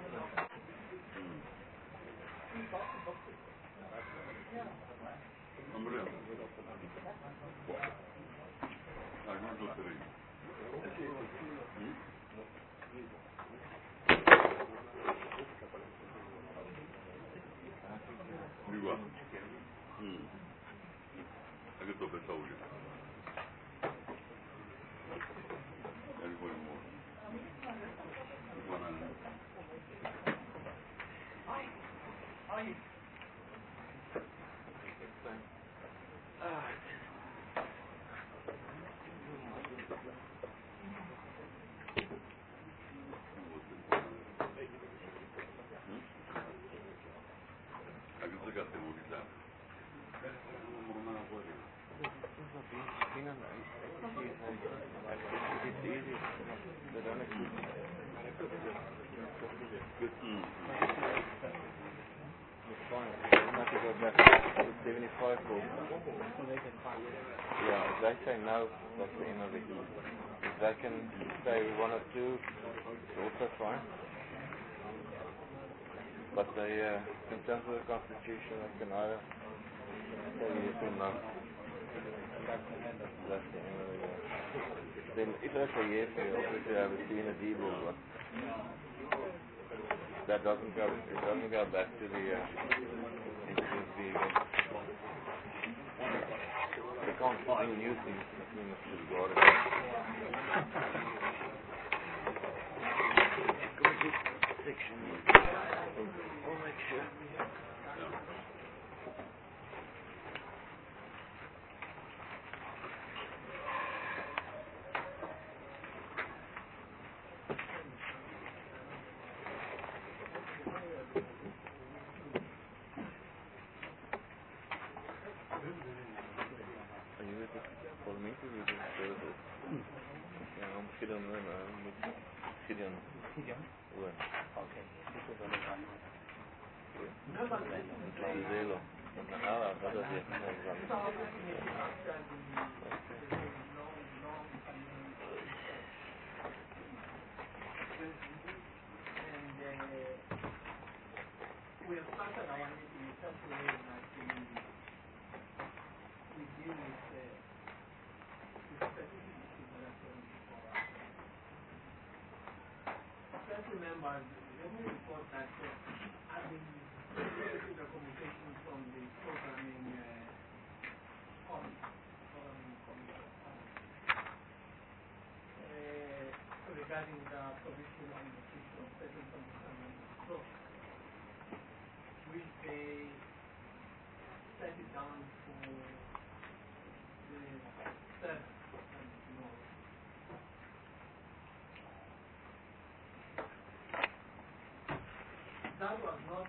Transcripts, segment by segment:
Andrea, non lo terreno. Di qua. Anche tu pensavo io. E poi muore. Buonanno. Anche se cazzo non mi sa. Non ha poi. It's easy. They don't exist. It's fine. You don't have to go back to 75 for. Yeah, if they say no, that's the end of it. If they can say 1 or 2, it's also fine. But they, in terms of the constitution, they can either say yes or no. That's the end of it. Then if they say yes, they obviously have a C and a D bill, but that doesn't go, it doesn't go back to the NCSB again. They can't find new things, that we must disregard it. Section. We'll make sure. Are you with the parliamentary with the services? Ja, misschien dan moet Gideon. Oké. Zelo. Dat is het. We have started our meeting in such a way that we deal with specific issues that are going before us. Certain members, let me report that I've been receiving the communication from the programming regarding the provision on the issue of certain conditions of which they set it down for the 7th and tomorrow. That was not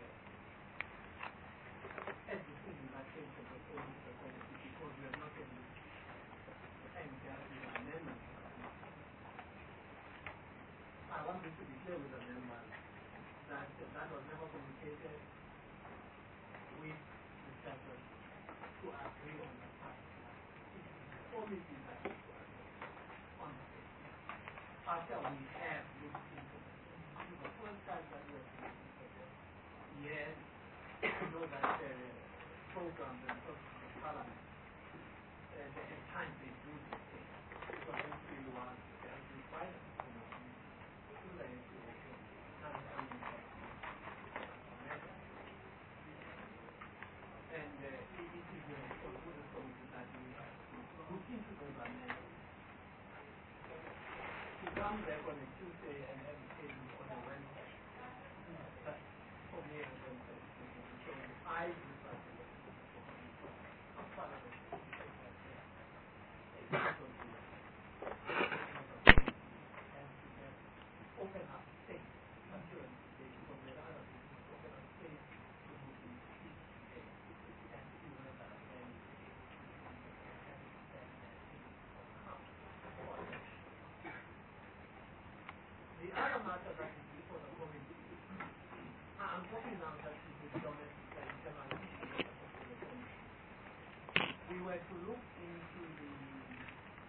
a decision that came from the committee because we are not able to enter the amendment. I want this to be clear with the members that that was never communicated with the chapters to agree on the particular. It is the committee that is to agree on the case. After we have looked into the case, the first time that we have looked into the case, yes, we know that the programs and processes of Parliament, they have time to do this thing. So I don't feel one has required us to do the information and it is the responsibility that we have to look into those amendments. To come back on a Tuesday and have a table on a Wednesday, that's for me a Wednesday. So I prefer to look into the Parliament. Open up space, assurance space, from the other people, open up space to move in peace and see whether any the other matter that is before the committee, I'm talking now that is the domestic and internal issues of the committee. We were to look into the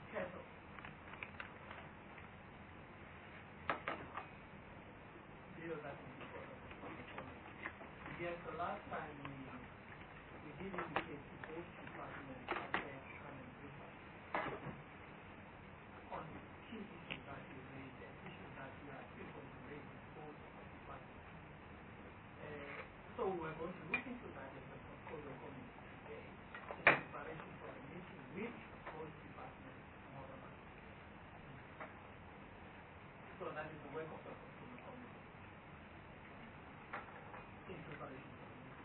kettle. The feel that is because of the committee. Yes, the last time we did indicate to both departments that they can improve on key issues that you raised, the issues that you are still going to raise in both departments. So we're going to look into that as a portfolio committee today in preparation for the meeting with both departments tomorrow night. So that is the work of the portfolio committee in preparation for the meeting.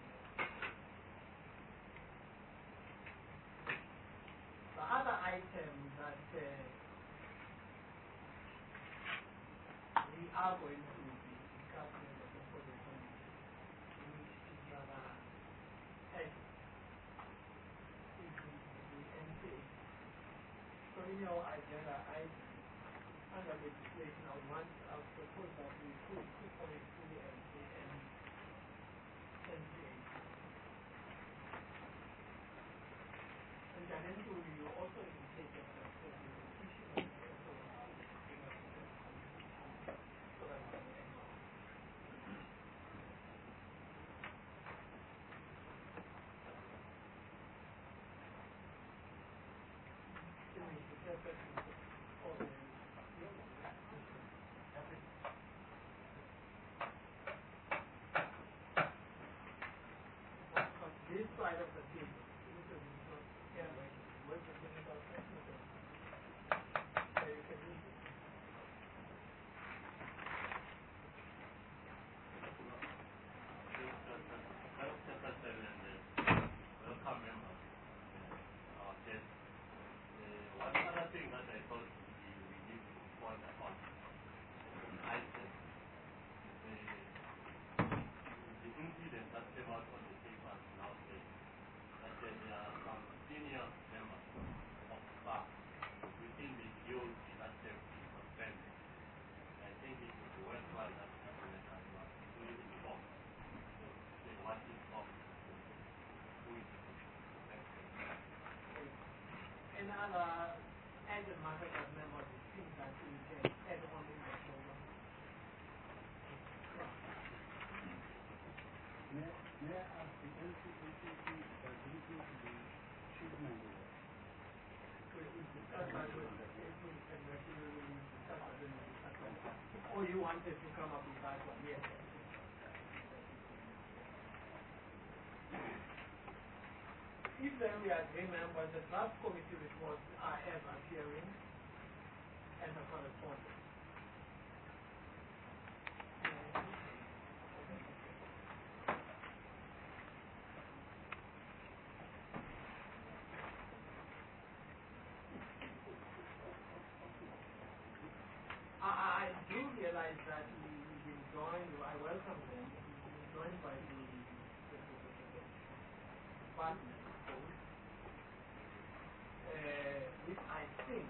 The other item that we are going to be discussing in the portfolio committee, which is rather urgent, is the NCA. So in your agenda item, under legislation, I would propose that we put 2.3 and NCA. And then you also indicated that the issue of so this side of the table, this is not here, what's the thing about technical? So you can use it. Welcome members. One other thing that I thought we need to point upon I said the incident that came out on the papers now says that there are some senior members of staff within the DOT that have been suspended. I think it would be worthwhile that we include the law. So say what is wrong, who is suspended. Another added matter of members is things that we can add on in the program. May I ask the NCACC ability to be chief member? Or you wanted to come up with that one? Yes. If then we agree, members, the draft committee reports are as appearing and the correspondence. I do realize that we've been joined, I welcome them, we've been joined by the department, which I think,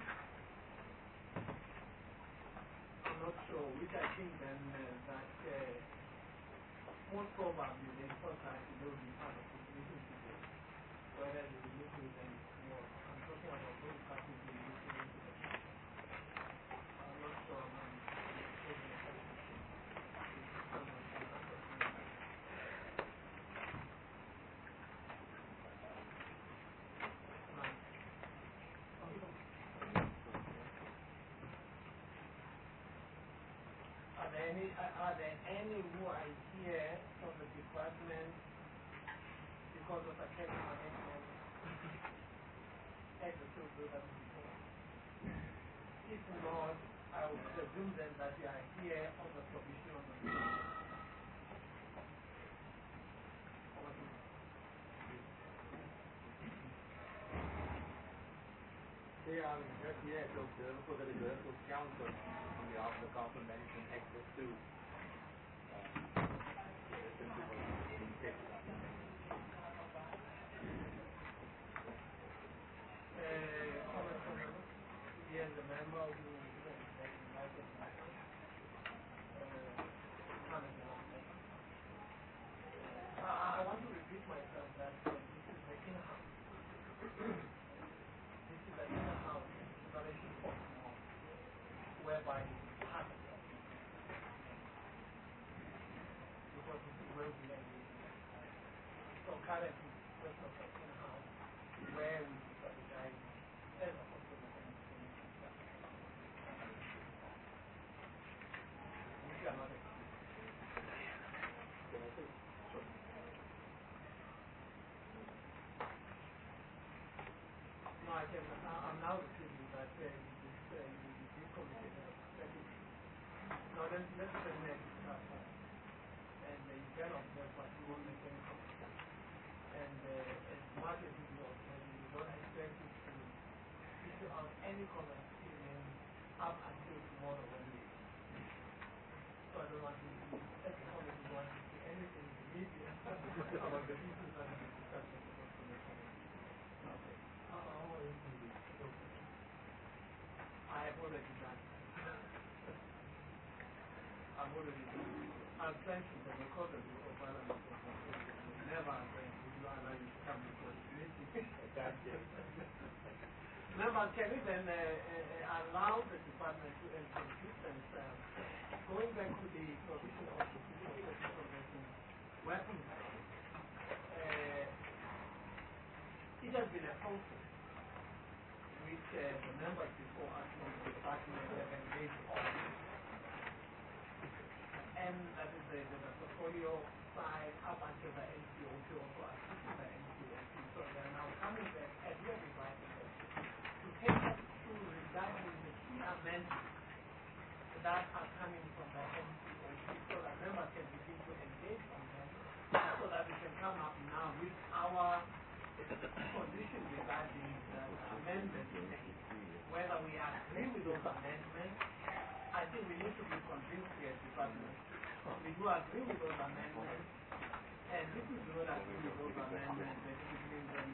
I'm not sure, which I think then that most probably they thought that they will be part of this meeting today, whether they will meet with them tomorrow. I'm talking about those parties who will meet with them. I'm not sure. Are there any who are here from the department because of a case management at the field that before? If not, I would presume then that you are here on the provision of the meeting. They are just here to observe for the reserve of council on behalf of the council management access to Yes, the member who I want to repeat myself that this is the in-house. This is the in-house preparation for tomorrow, whereby you have current question of in-house where we strategize as opposed to the which are not No, I'm now receiving that this communication strategy. Now let's discuss that. And you can observe what you want to make comment. And as much as you observe, you don't expect it to issue out any comment even up until tomorrow when we so I don't want to at the moment you want to see anything immediate about the issues that we discussed with the information. Okay. I have already done. I've already done. I've mentioned the record of the parliament never again will you allow you to come before the meeting. Never can we then allow the department to introduce themselves, going back to the provision of the information weapons. It has been a process which the members before us in the department have engaged on. And that is the portfolio side up until the NCOP also assisting the NCOP. So they are now coming back at your device to take us through regarding the key amendments that are coming from the NCOP so that members can begin to engage on them so that we can come up now with our position regarding the amendments. Whether we agree with those amendments, I think we need to be convinced here, department. We do agree with those amendments, and if we do not agree with those amendments, then it means that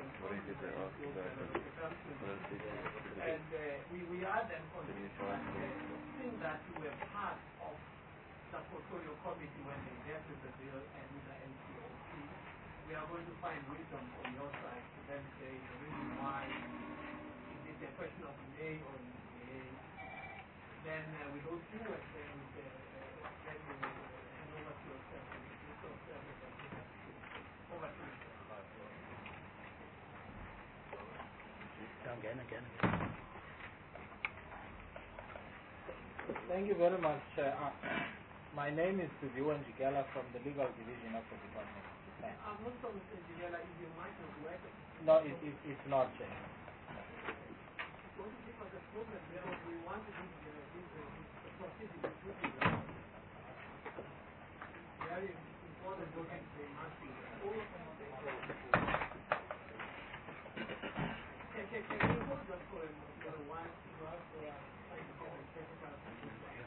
and we are then convinced that the thing that we were part of the portfolio committee when they dealt with the bill and with the NCOP, we are going to find wisdom on your side to then say the reason why is it a question of nay or nay. Then with those few words, then we say, then we hand over to yourself and introduce yourself and take us through. Over to you. Again. Thank you very much. My name is Viwan Jigala from the Legal Division of the Department of Defense. I'm not from Mr. Jigala, is your mic not working? No, it's not, Chair. Don't you give us a problem because we want to do the proceeding to do it. Very important looking they must be. Can you hold just for a while to us trying to get a technical assistance?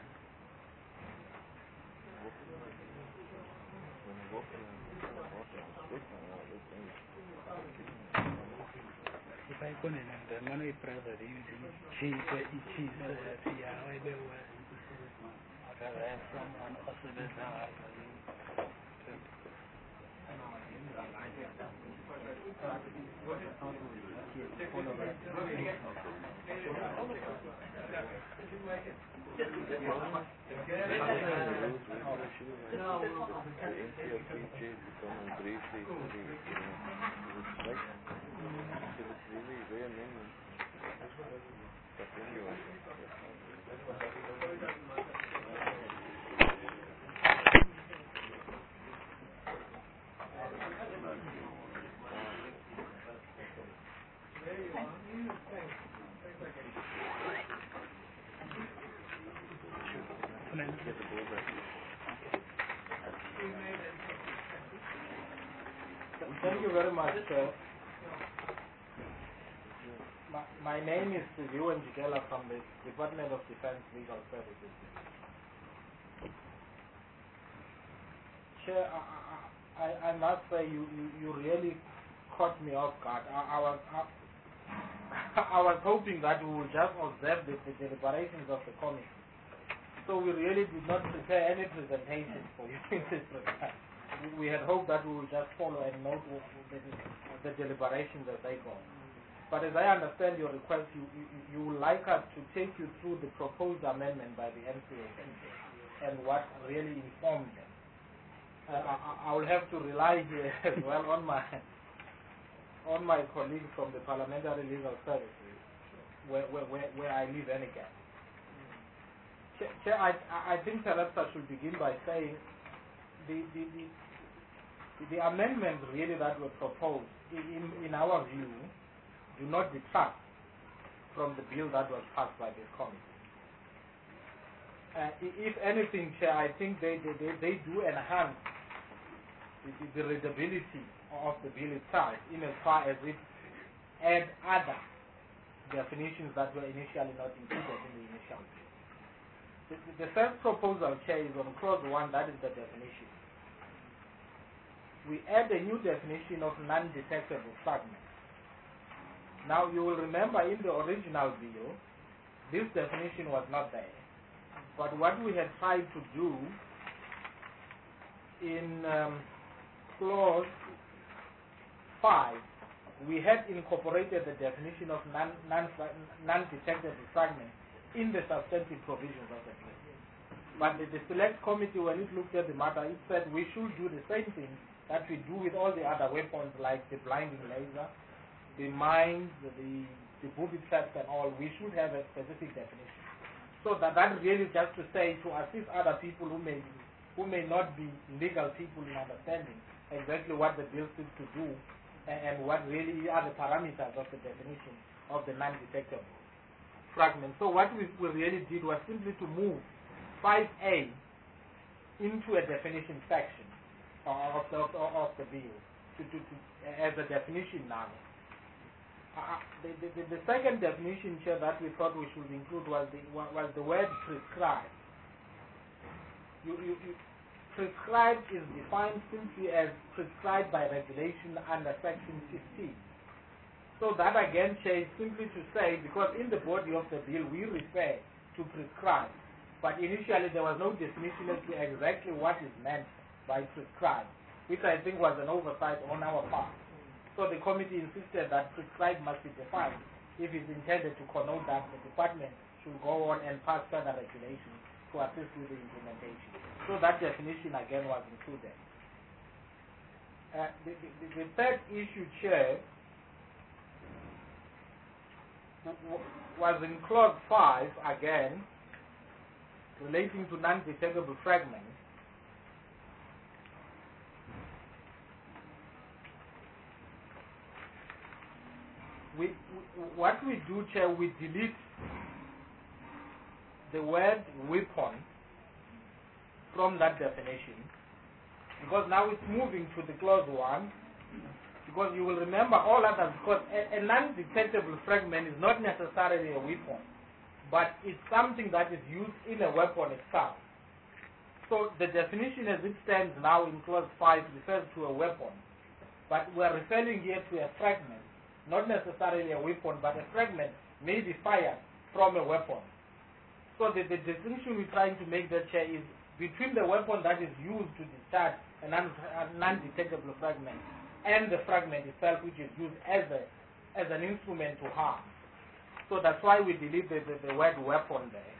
If I go in the money brother, you cheese, yeah, I do. Someone also does not. Thank you very much, sir. My name is Viwan Jigala from the Department of Defense Legal Services. Chair, I must say you really caught me off guard. I was hoping that we would just observe the deliberations of the committee. So we really did not prepare any presentation for you in this regard. We had hoped that we would just follow and note the deliberations as they go. But as I understand your request, you would like us to take you through the proposed amendment by the NCOP and what really informed them. I will have to rely here as well on my colleagues from the Parliamentary Legal Services, where I leave any gap. Chair, I think perhaps I should begin by saying the amendments really that were proposed, in our view, do not detract from the bill that was passed by this committee. If anything, Chair, I think they do enhance the readability of the bill itself, in as far as it adds other definitions that were initially not included in the initial bill. The first proposal, Chair, is on clause 1, that is the definition. We add a new definition of non-detectable fragment. Now, you will remember in the original bill, this definition was not there. But what we had tried to do in clause 5, we had incorporated the definition of non-detectable fragment in the substantive provisions of the bill. But the select committee, when it looked at the matter, it said we should do the same thing that we do with all the other weapons, like the blinding laser, the mines, the booby traps and all. We should have a specific definition. So that really just to say, to assist other people who may not be legal people in understanding exactly what the bill seeks to do and what really are the parameters of the definition of the non-detectable fragment. So what we really did was simply to move 5A into a definition section of the bill as a definition now. The second definition here that we thought we should include was the word prescribed. Prescribed is defined simply as prescribed by regulation under section 15. So that again is simply to say, because in the body of the bill we refer to prescribed, but initially there was no definition as to exactly what is meant by prescribed, which I think was an oversight on our part. So the committee insisted that prescribed must be defined if it's intended to connote that the department should go on and pass further regulations to assist with the implementation. So that definition again was included. The third issue, Chair, was in clause 5 again, relating to non-detectable fragments. What we do, Chair, we delete the word weapon from that definition, because now it's moving to the clause 1, because you will remember all others, because a non-detectable fragment is not necessarily a weapon, but it's something that is used in a weapon itself. So the definition as it stands now in clause 5 refers to a weapon, but we're referring here to a fragment, not necessarily a weapon, but a fragment may be fired from a weapon. So the distinction we're trying to make there, Chair, is between the weapon that is used to discharge a non-detectable fragment and the fragment itself, which is used as an instrument to harm. So that's why we delete the word weapon there.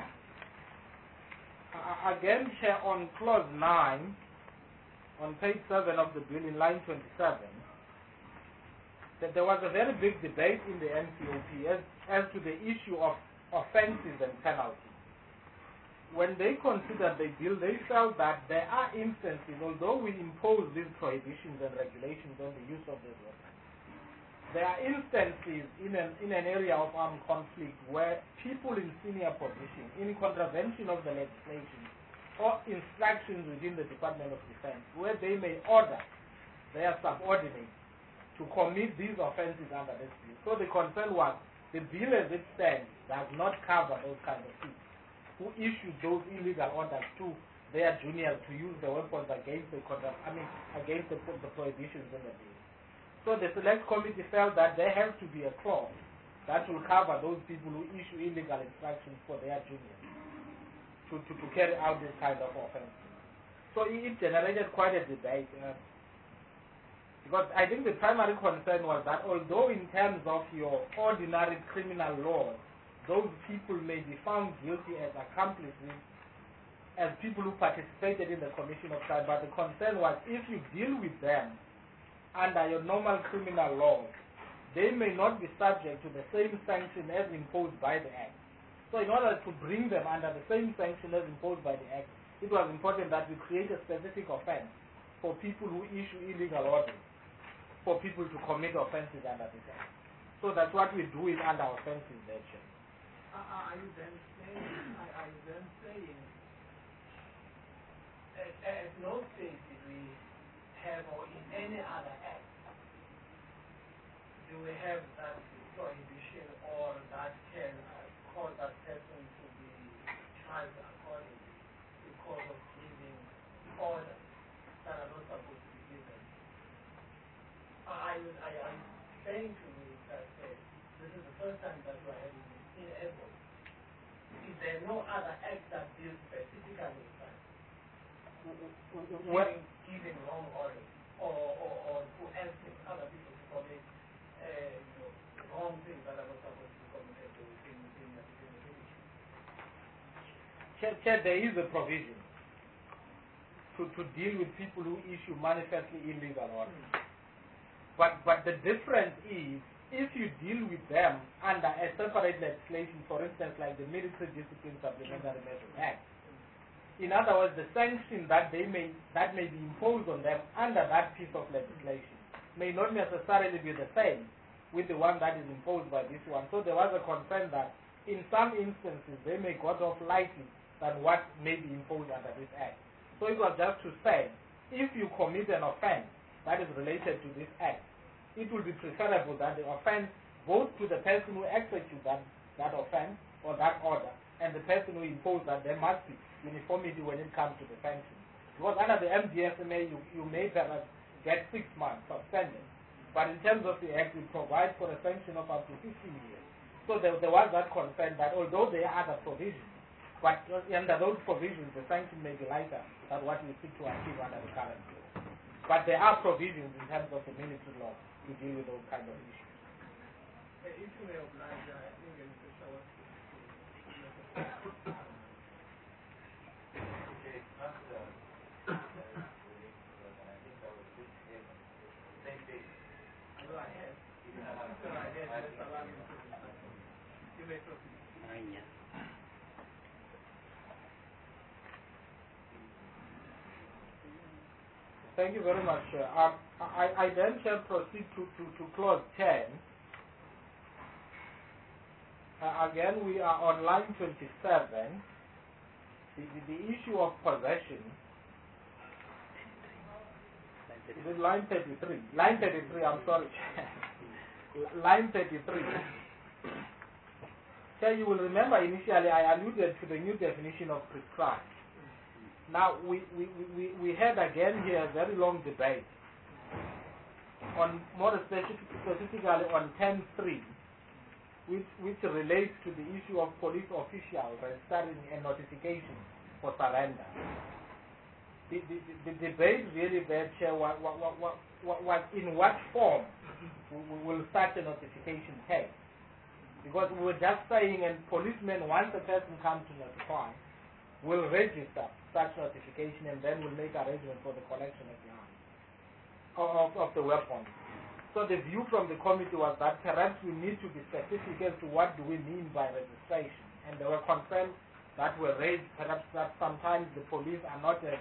Again, Chair, on clause 9, on page 7 of the bill, in line 27, that there was a very big debate in the NCOP as to the issue of offenses and penalties. When they considered the bill, they felt that there are instances, although we impose these prohibitions and regulations on the use of these weapons, there are instances in an area of armed conflict where people in senior position, in contravention of the legislation or instructions within the Department of Defense, where they may order their subordinates to commit these offenses under this bill. So the concern was the bill as it stands does not cover those kinds of people who issued those illegal orders to their juniors to use the weapons against the prohibitions in the bill. So the select committee felt that there has to be a clause that will cover those people who issue illegal instructions for their juniors to carry out this kind of offense. So it generated quite a debate. Because I think the primary concern was that although in terms of your ordinary criminal laws, those people may be found guilty as accomplices as people who participated in the commission of crime, but the concern was if you deal with them under your normal criminal laws, they may not be subject to the same sanction as imposed by the Act. So in order to bring them under the same sanction as imposed by the Act, it was important that we create a specific offense for people who issue illegal orders, for people to commit offenses under this Act. So that's what we're doing under offenses nature. Are you then saying, at no stage did we have, or in any other act, do we have that prohibition or that can cause that person to be charged accordingly because of giving orders that are not supposed to be given? Are you saying to me that this is the first time that you are having this in April? Is there no other act that deals specifically with that? Giving wrong orders or preempting other people to commit wrong things that are not supposed to be committed within the village? There is a provision to deal with people who issue manifestly illegal orders. But the difference is, if you deal with them under a separate legislation, for instance, like the Military Discipline Supplementary Measures Act, in other words, the sanction that may be imposed on them under that piece of legislation may not necessarily be the same with the one that is imposed by this one. So there was a concern that in some instances they may got off lightly than what may be imposed under this Act. So it was just to say, if you commit an offense that is related to this Act, it will be preferable that the offense both to the person who executes that offense or that order and the person who imposed that there must be uniformity when it comes to the sanction. Because under the MDSMA you may perhaps get 6 months suspended, but in terms of the Act it provides for a sanction of up to 15 years. So there was that concern that although there are other provisions, but under those provisions the sanction may be lighter than what we seek to achieve under the current law. But there are provisions in terms of the military law to deal with those kind of issues. If you may oblige, I think Mr. Shaw Thank you very much. I then shall proceed to clause 10. Again, we are on line 27. The issue of possession. Is it line 33? Line 33, I'm sorry. Line 33. So you will remember initially I alluded to the new definition of prescribed. Now we had again here a very long debate on more specifically on 10.3, which relates to the issue of police officials registering a notification for surrender. The debate really there, Chair, was in what form will such a notification take? Because we were just saying, and policemen, once a person comes to notify, will register such notification and then will make arrangements for the collection of the arms, of the weapons. So the view from the committee was that perhaps we need to be specific as to what do we mean by registration. And there were concerns that were raised, perhaps that sometimes the police are not as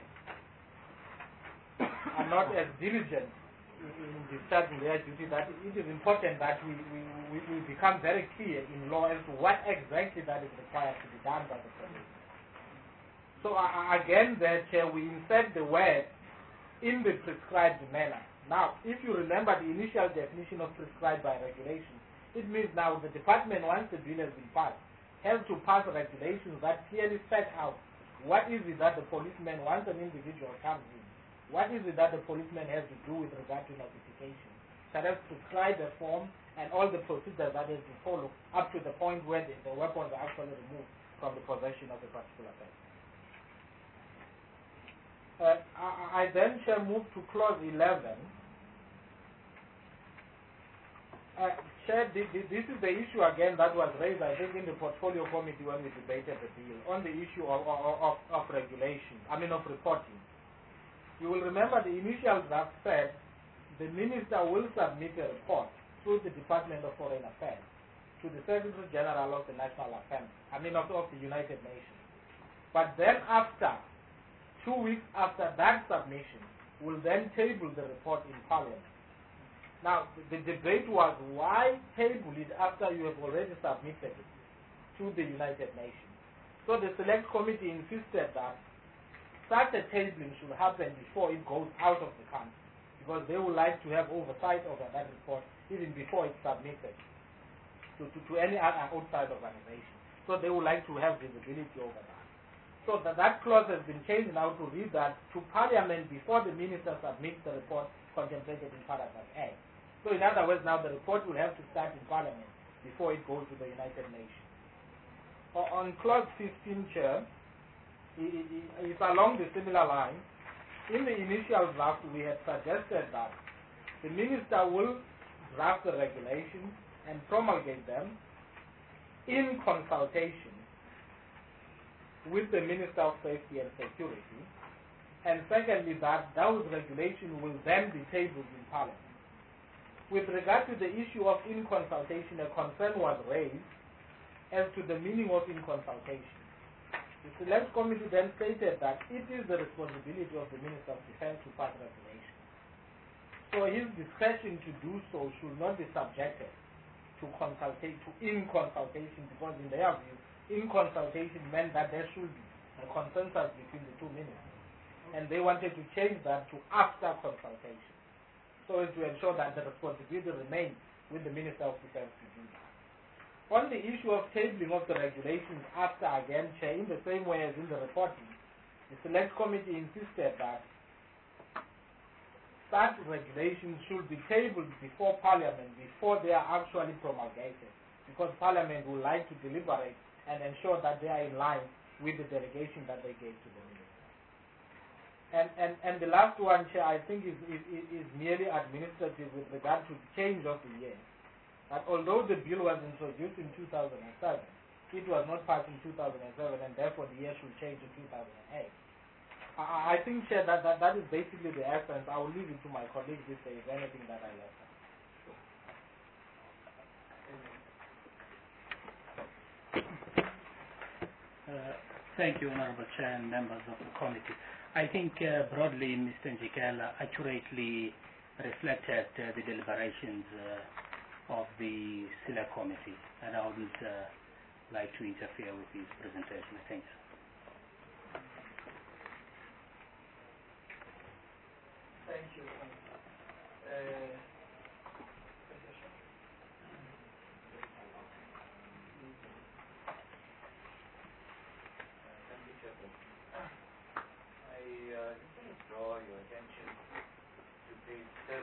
diligent in discharging their duty, that it is important that we become very clear in law as to what exactly that is required to be done by the police. So again there, Chair, we insert the word in the prescribed manner. Now, if you remember the initial definition of prescribed by regulation, it means now the department, once the bill has been passed, has to pass regulations that clearly set out what is it that the policeman, once an individual comes in, what is it that the policeman has to do with regard to notification? That has prescribed the form and all the procedures that has to follow up to the point where the weapons are actually removed from the possession of a particular person. I then shall move to clause 11. Chair, this is the issue again that was raised, I think, in the portfolio committee when we debated the bill on the issue of regulation, of reporting. You will remember the initial draft said the minister will submit a report through the Department of Foreign Affairs to the Secretary General of the National Assembly, of the United Nations. But then after, 2 weeks after that submission, will then table the report in Parliament. Now, the debate was why table it after you have already submitted it to the United Nations. So the Select Committee insisted that such a tabling should happen before it goes out of the country, because they would like to have oversight over that report even before it's submitted to any other outside organization. So they would like to have visibility over that. So that clause has been changed now to read that to Parliament before the minister submits the report contemplated in paragraph A. So in other words, now the report will have to start in Parliament before it goes to the United Nations. On clause 15, Chair, it's along the similar line. In the initial draft, we had suggested that the minister will draft the regulations and promulgate them in consultation with the Minister of Safety and Security, and secondly, that those regulations will then be tabled in Parliament. With regard to the issue of in consultation, a concern was raised as to the meaning of in consultation. The Select Committee then stated that it is the responsibility of the Minister of Defense to pass regulations. So his discretion to do so should not be subjected to in consultation, because in their view, in consultation meant that there should be a consensus between the two ministers. And they wanted to change that to after consultation, so as to ensure that the responsibility remains with the Minister of Defense to do that. On the issue of tabling of the regulations after, again, Chair, in the same way as in the reporting, the Select Committee insisted that such regulations should be tabled before Parliament, before they are actually promulgated, because Parliament would like to deliberate and ensure that they are in line with the delegation that they gave to the Minister. And the last one, Chair, I think is merely administrative with regard to the change of the year. That although the bill was introduced in 2007, it was not passed in 2007, and therefore the year should change to 2008. I think, Chair, that is basically the essence. I will leave it to my colleagues if there is anything that I left out. Thank you, Honorable Chair and members of the committee. I think broadly Mr. Njikela accurately reflected the deliberations of the Select Committee, and I wouldn't like to interfere with his presentation. Thank you. Thank you. Draw your attention to page 7,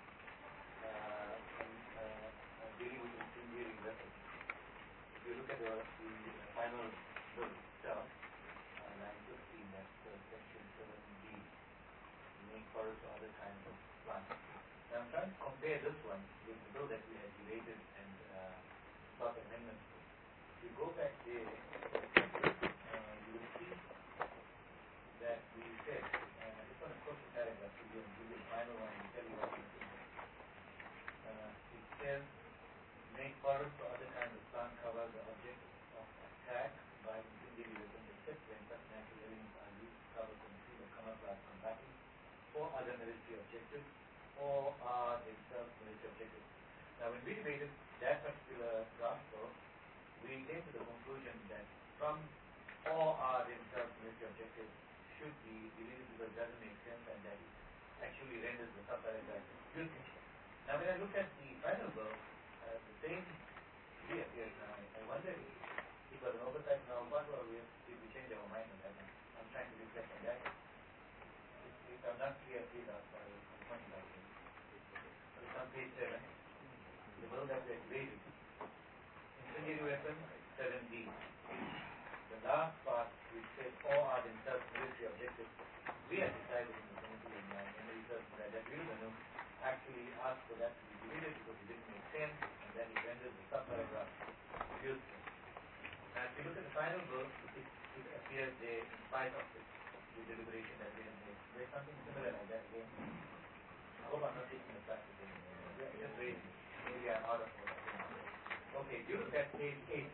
dealing with incendiary weapons. If you look at the final bill itself, line 15, that's section 7B, make forest or other kinds of plants. Now I'm trying to compare this one with the bill that we had debated and sought amendments to. If you go back there, you will see that we said, paragraph to give you the final one and tell you what it is. It says, make forest or other kinds of plant cover the object of attack by incendiary weapons except when such natural elements are used to cover, conceal, or camouflage from battle or other military objectives or are themselves military objectives. Now when we debated that particular draft bill, we came to the conclusion that from or are themselves military objectives should be deleted because it doesn't make sense and that it actually renders the subparagraph useless. Now when I look at the final bill, the same reappears now. I wonder if it was an oversight now, what or did we change our mind on that one? I'm trying to reflect on that. If I'm not clear, please ask for a point about it. It's on page 7. The bill that we debated. Incendiary weapons, 7D. The last part which says all are themselves military objectives, we have decided in the committee in my memory that we will actually ask for that to be deleted it because it didn't make sense, and then he renders the subparagraph useless. And if you look at the final verse, it appears there in spite of the deliberation that we have made. There's something similar like that again. I hope I'm not taking the class again. Just wait. Maybe I'm out of order. Okay, if you look at page 8,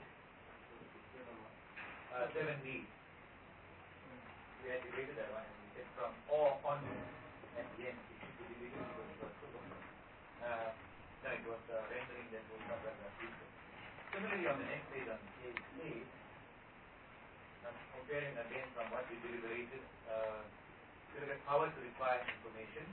7b, we had debated that one, and we said from or onwards at the end, it should be deleted because it was no, it was rendering that whole subparagraph useless. Similarly, on the next page, on page 8, I'm comparing again from what we deliberated. If you look at power to require information,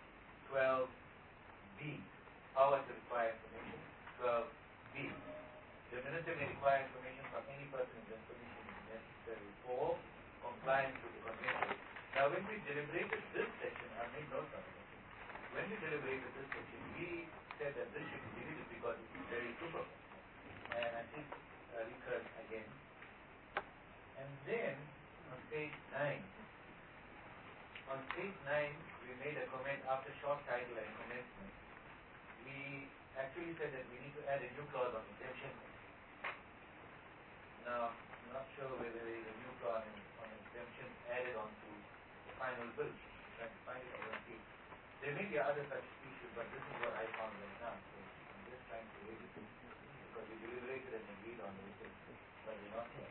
12b. Power to require information, 12b. The minister may require information from any person whose information is necessary for compliance with the convention. Now, when we deliberated this section, I made notes of it. When we deliberated this section, we said that this should be deleted because it is very superfluous. And I think recurred again. And then on page 9, we made a comment after short title and commencement. We actually said that we need to add a new clause of exemption. Now, I'm not sure whether there is a new clause on exemption added onto the final bill. I'm trying to find it, I don't see it. There may be other such issues, but this is what I found right now. So I'm just trying to read it because we deliberated and agreed on it, but we're not here.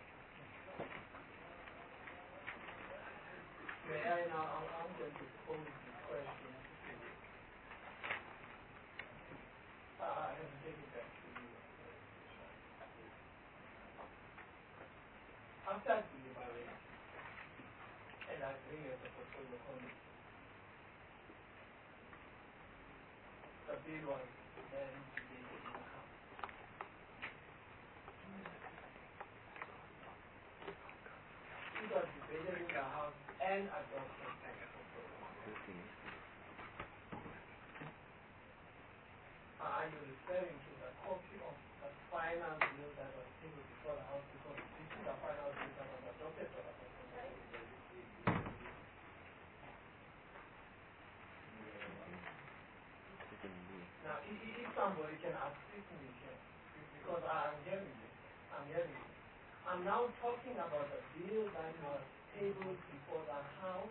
May I now answer this question? I have to take it back to you. After deliberation, and I bring as a portfolio comment, the bill was then debated in the House. It was debated in the House and adopted by the portfolio. Are you referring to the copy of the final bill that was tabled before the House? Because this is the final bill that was adopted by the portfolio. Now, if somebody can assist me here, because I'm hearing it. I'm now talking about the bill that was tabled before the House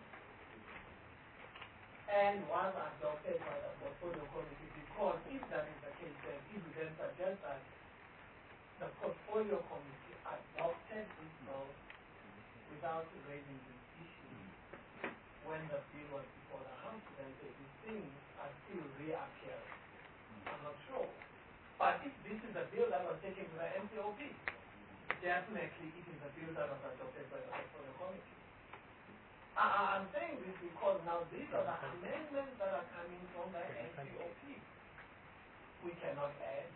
and was adopted by the portfolio committee, because if that is the case, then it would then suggest that the portfolio committee adopted this bill without raising this issue when the bill was before the House. Then these things are still reappearing. I'm not sure. But if this is a bill that was taken to the NCOP, definitely it is a bill that was adopted by the portfolio committee. I'm saying this because now these are the amendments that are coming from the NCOP. We cannot add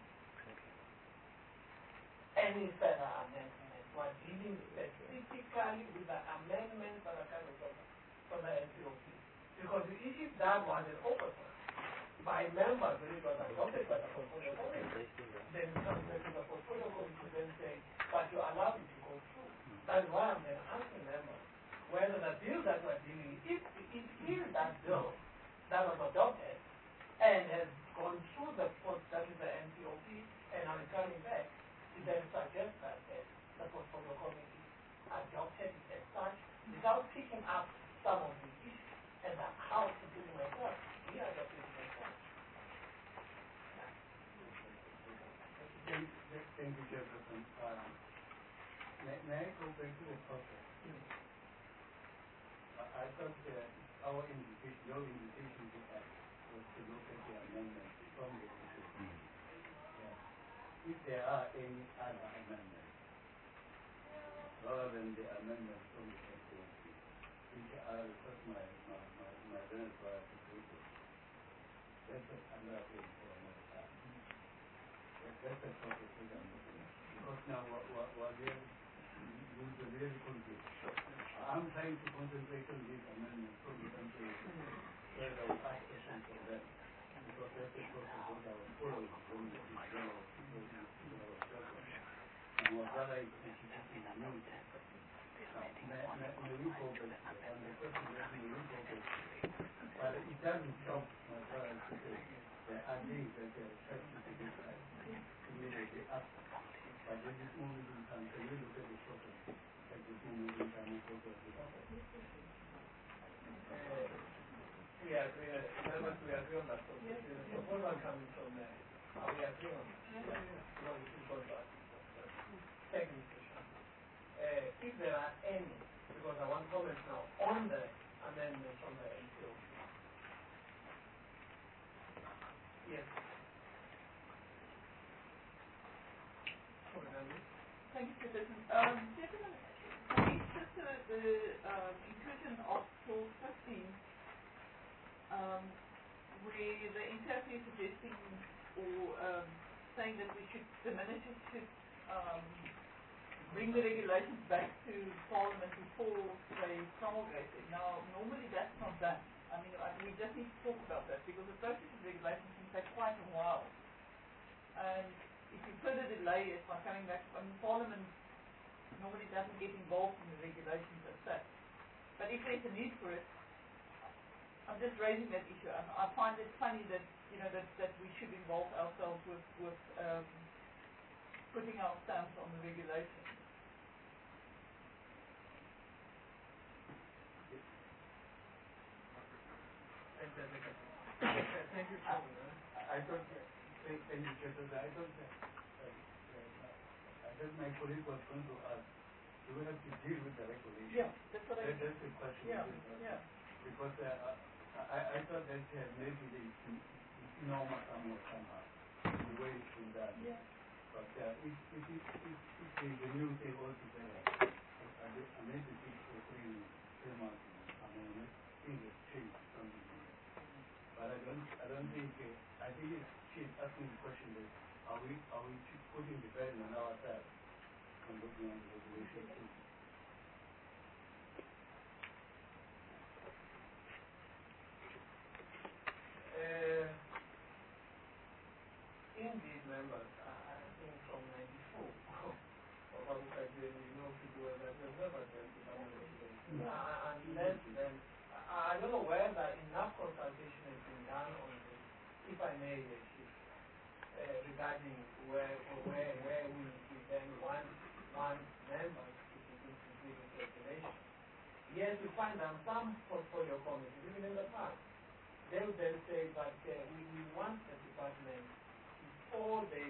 any further amendments. We're dealing specifically with the amendments that are coming from the NCOP. Because if that was an oversight by members when it was adopted by the portfolio committee, then it comes back to the portfolio committee then saying, but you allow it to go through. That's why I'm then asking members whether the bill that we're dealing with, if it is that bill that was adopted and has gone through the that is the NCOP and are coming back, it then suggests that the portfolio committee adopted it as such without picking up some of the issues and the House, including myself, we adopted it as such. Thank you, Jefferson. May I go back to the process? I thought our invitation, your invitation to us was to look at the amendments from the issue. If there are any other amendments, rather than the amendments from the NCOP, which I request my learned prior to do this, that's another thing for another time. That's the process that I'm looking at. Because now what we are really confused. I'm trying to concentrate on these amendments from the NCOP, so I will ask questions of them. Because that's the process that I was following from the general and what rather is introducing the new text. Now, may we go back on the question that may we go back, but it doesn't stop my brother to say there are things that they are expected to get right immediately after. But at this moment in time, can we look at the problem at this moment in time and focus on it? We agree, members, we agree on that. So the proposal coming from there, we agree on that. So we should go back. Thank you, Mr. Chairman. If there are any, because I want comments now on the amendment from the NCO. Yes. Thank you, Mr. President. Gentlemen, it's just the inclusion of clause 15, where the NCRC is suggesting or saying that we should diminish it, should bring the regulations back to Parliament before they promulgate it. Now, normally that's not done. I mean, we just need to talk about that because the process of regulations can take quite a while. And if you further delay it by coming back, I mean, Parliament normally doesn't get involved in the regulations as such. But if there's a need for it, I'm just raising that issue. I find it funny that, you know, that we should involve ourselves with putting our stamps on the regulations. Thank you, Chairman. I don't, thank you, Chairman. I don't, my colleague was going to ask, do we have to deal with the regulation? Yeah, that's what I That's the question. Yeah. Because I thought that maybe the normal somehow, the way it's been done. Yeah. But if there's a new thing altogether, I made the 6 or 3 months, I mean, things have changed something. But I don't think, I think she's asking the question that, are we putting the burden on ourselves and looking on the regulation too? Indeed, members, I think from 94, of what I did, you know people were that there's never been unless then, I don't know whether enough consultation has been done on this, if I may, regarding where we then want members to include this regulation. Yes, we find that some portfolio committees, even in the past, they would then say, but we want the department before they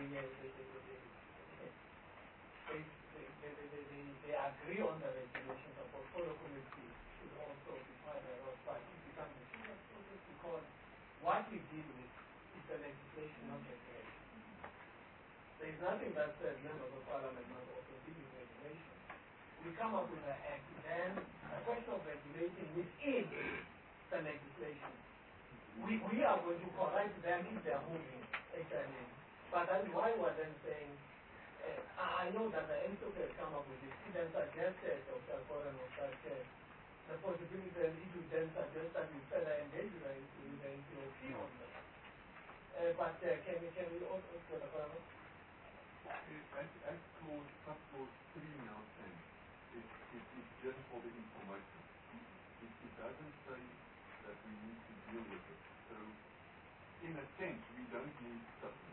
agree on the regulation, the portfolio committee should also be part of it. But it becomes a serious process because what we deal with is the legislation, not regulation. There is nothing that says members of parliament must also deal with regulation. We come up with an act, then a question of regulating within the legislation. We are going to correct them if they are moving, actually. But that's why we're then saying, I know that the NCOC has come up with this. It then suggested, Dr. Koran was suggested, the possibility that it would then suggest that we further engage with the NCOC on that. But can we also go to the As clause 3 now stands, it's just for the information. It doesn't say that we need to deal with it. So, in a sense, we don't need substance.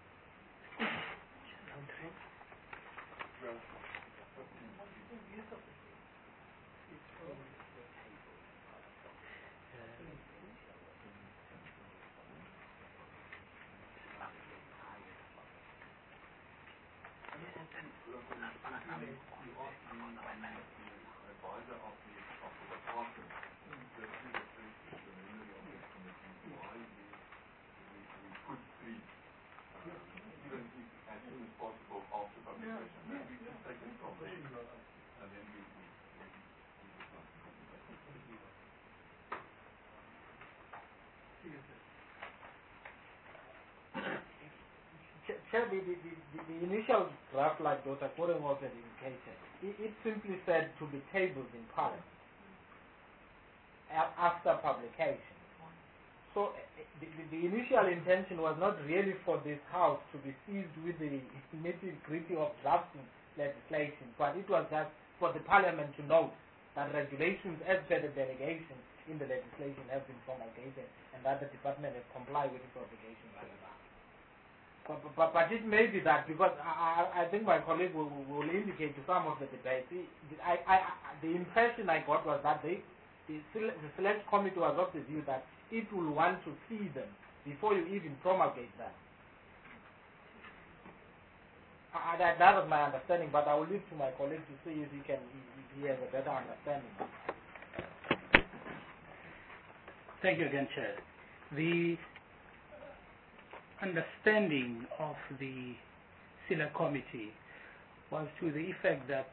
Well, advisor of the department, just to refresh the memory of the committee, why we put 3, even if as soon as possible after publication. Then we just take it from there, and then we Chair, the initial draft, like Dr. Koren was indicated, it simply said to be tabled in Parliament after publication. So the initial intention was not really for this House to be seized with the nitty-gritty of drafting legislation, but it was just for the Parliament to note that regulations as per the delegation in the legislation have been promulgated and that the department has complied with its obligations. But it may be that, because I think my colleague will indicate to some of the debates, the impression I got was that the select committee was of the view that it will want to see them before you even promulgate them. That was my understanding, but I will leave to my colleague to see if he has a better understanding. Thank you again, Chair. The understanding of the Select Committee was to the effect that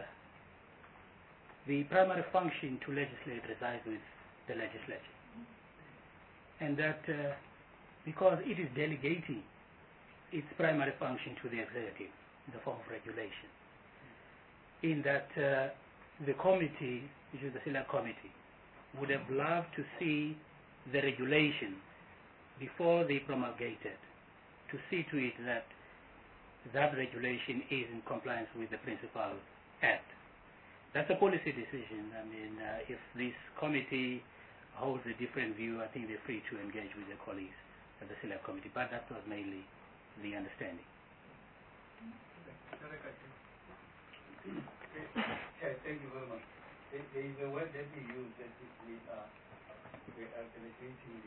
the primary function to legislate resides with the legislature, and that because it is delegating its primary function to the executive in the form of regulation, in that the committee, which is the Select Committee, would have loved to see the regulation before they promulgated, to see to it that that regulation is in compliance with the Principal Act. That's a policy decision. I mean, if this committee holds a different view, I think they're free to engage with their colleagues at the Select Committee, but that was mainly the understanding. Thank you very much. There is a word that we use that we are delegating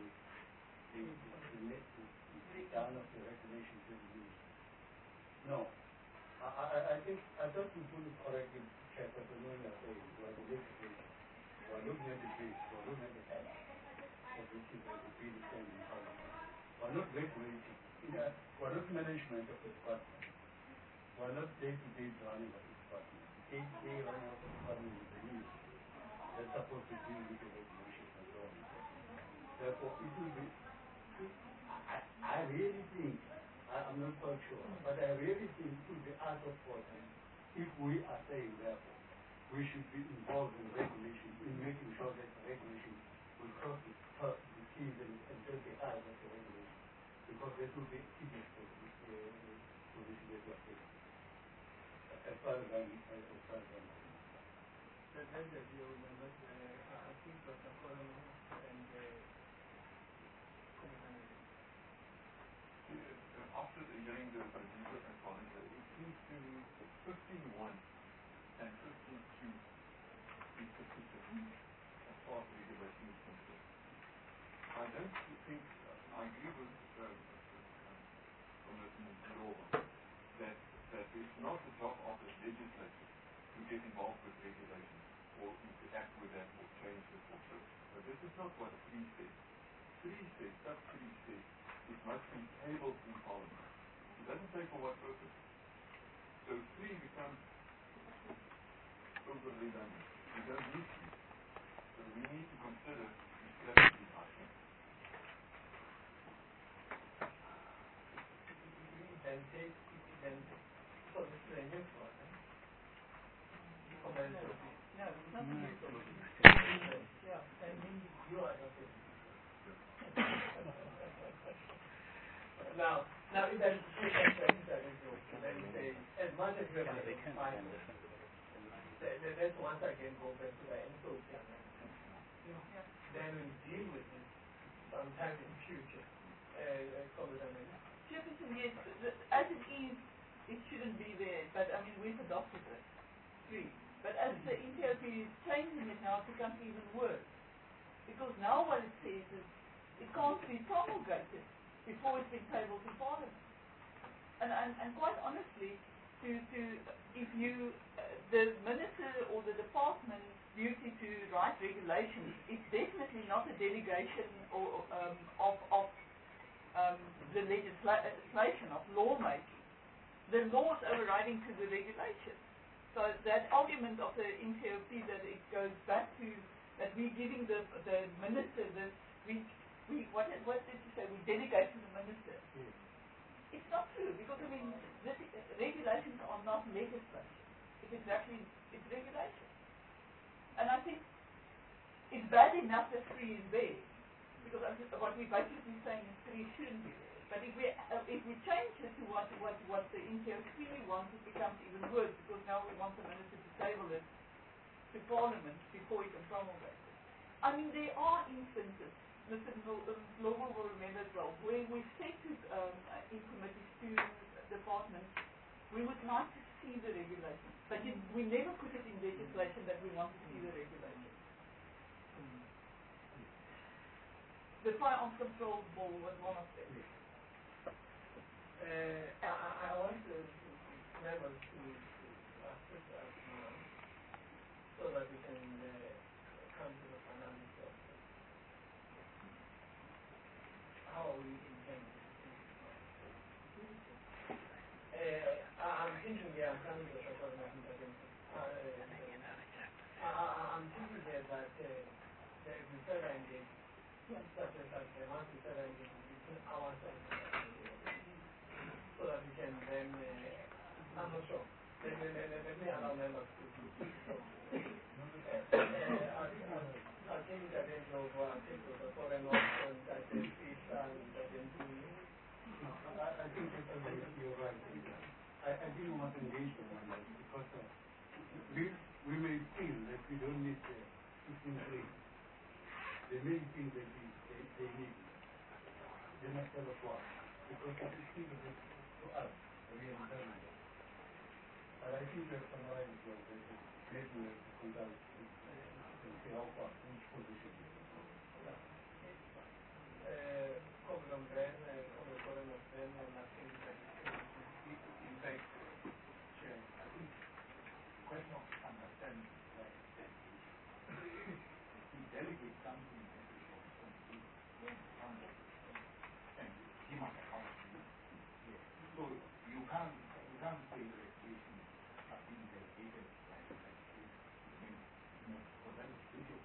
the down of the regulation to the use. No. I think I thought you put it correctly, Chairperson, when you are saying we are the legislation. We are looking at the case, we are looking at the act of which is the pre-determined in Parliament. We are not regulating. We are not management of the department. We are not day-to-day running of the department. Day-to-day running of the department is the news. That's supposed to deal with the regulations and so on. Therefore, it will be. I really think, I'm not quite sure, but I really think it would be out of order if we are saying, therefore, we should be involved in regulation, in making sure that the regulation will cross the T's and dot the I's of the regulation, because that will be tedious for the legislature. As far as I'm concerned. That's the view, but I think Dr. Kono and after the hearing the Producer and Collins, it seems to me 15.1 and 15.2 is sufficient as far as regulation is concerned. I don't think, I agree with Commissioner Zilova that it's not the job of the legislature to get involved with regulations or interact with that or change it or so. But this is not what 3 says. 3 says, sub 3 says, it must be tabled in Parliament. It doesn't say for what purpose. So 3 becomes overly redundant. We don't need to. So we need to consider the strategy, I think. So this is a new one. Yeah, it's not new. Yeah, and you are not it. Now, if there is a let me say, as much as you have identified, let's once again go back to the NSOC amendment. Then we'll deal with it sometime in future. Chairperson, yes, as it is, it shouldn't be there, but I mean, we've adopted it. 3. But as the NTOP is changing it now, it becomes even worse. Because now what it says is, it can't be promulgated before it's been tabled to Parliament. And quite honestly, if you, the minister or the department's duty to write regulations, it's definitely not a delegation or of the legislation of lawmaking. The law is overriding to the regulation. So that argument of the NTOP that it goes back to that we're giving the minister this, what did you say? We delegate to the minister. It's not true, because I mean, regulations are not legislation. It's regulation. And I think it's bad enough that 3 is there, because what we're basically saying is 3 shouldn't be there. But if we change it to what the NTOP wants, it becomes even worse, because now we want the minister to table it to Parliament before he can promulgate it. I mean, there are instances, Mr. Global will remember as well, where we said to in committees to departments, we would like to see the regulation, but we never put it in legislation that we want to see the regulation. The firearms control bill was one of them. I want to members to ask this so that we can come to the finality of how we intend to do it. I'm thinking here, I'm coming to the question I'm thinking here that there is a further engagement, such as that there must be further engagement between ourselves so that we can then, I'm not sure, let me allow members to speak. I think that they know what I think the foreign option that they speak and that they do. I think you're right. I didn't want to engage them on that because we may feel that we don't need 15 days. They may think that they need it. They must have a plan because it is still to us, we are done. But I think that somewhere is well, they need to consult and see how far, which position. Problem then, problem of them, and I think that in fact, Chair, I think the question of understanding that he delegates something that is responsibility and he must account to you. So you can't say the regulation are being delegated like this. I mean, for that is difficult.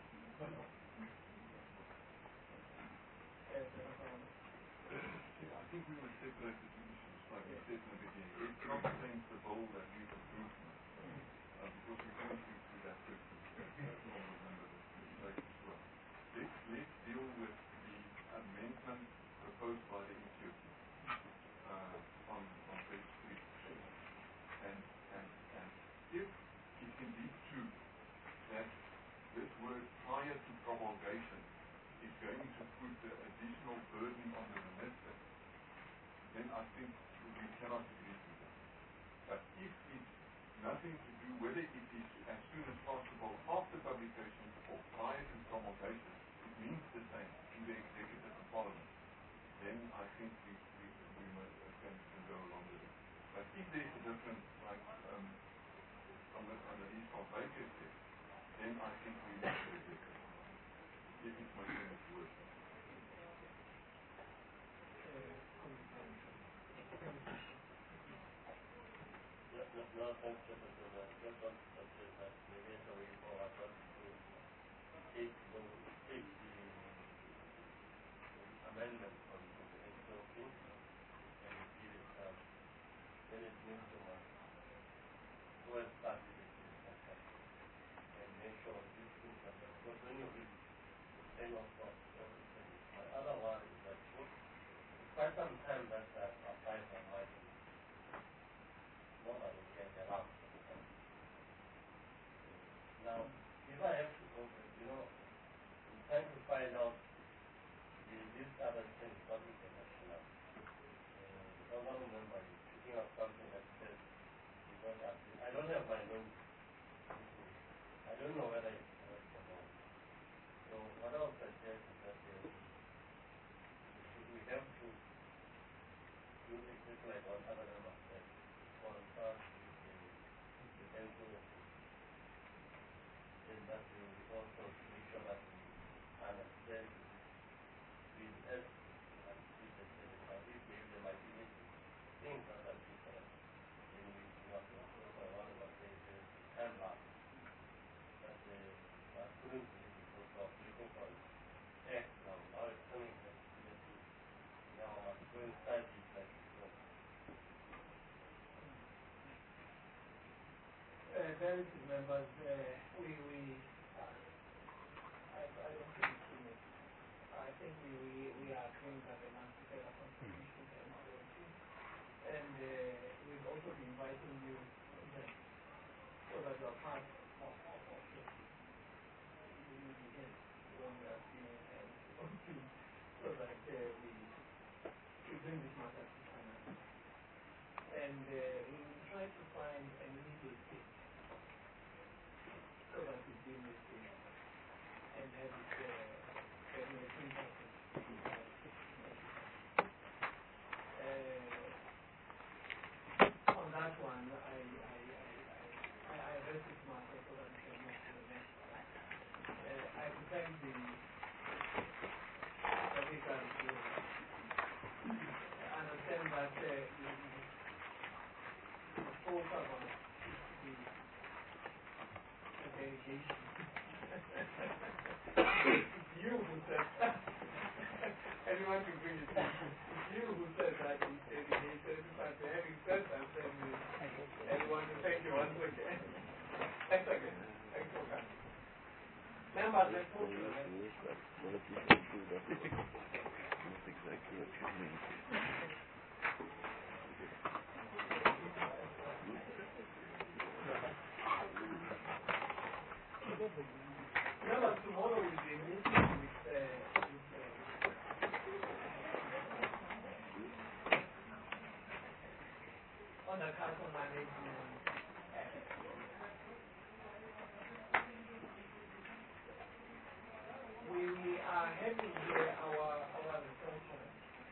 I think we will separate the two issues, like we said in the beginning. Let's not change the goal that we've approved because we're going to that person. That's not a member of the legislation as well. Let's deal with the amendment proposed by the institute on page 3. And if it's indeed true that this word prior to promulgation is going to put the additional burden on the minister, then I think we cannot agree to that. But if it's nothing to do, whether it is as soon as possible after publication or prior to promulgation, it means the same to the executive and parliament, then I think we can go along with it. But if there's a difference, like Annelies van Wyk said, then I think we need to reject it. If it's making it worse. No, thanks, Mr. President. Just want to say that the nature way forward was to take the amendment from the SOP and repeat it then it means to well started it and make sure these things are done. Because when you read the chain of thought, my other one is that it's quite some time that I've applied for my nobody can get out. Now, if I have to go, I'm trying to find out these other things, what is the rationale? The honorable member is picking up something that says, because I don't have my notes. I don't know whether it's correct or not. So what I would suggest is that we have to do exactly like what other members said. Consult the SOP. Then that we also make sure that we understand with S and if there might be things that are different, then we want to also one of our cases time lapse. That I couldn't believe because of looking for X now it's coming back to now I'm going to study it like before. Very few members, I don't think it's too much. I think we are agreeing that the Emancipator Constitution and SOP, and we've also been inviting you so that you are part of this. want to bring it to you who said that you said in 8:35. Having said that, then I want to thank you once again. Thanks again. Thanks for coming. Members, let's move to the next. That's exactly what you mean. Members, tomorrow will be a meeting on the Council Management Act. We are having here our researcher.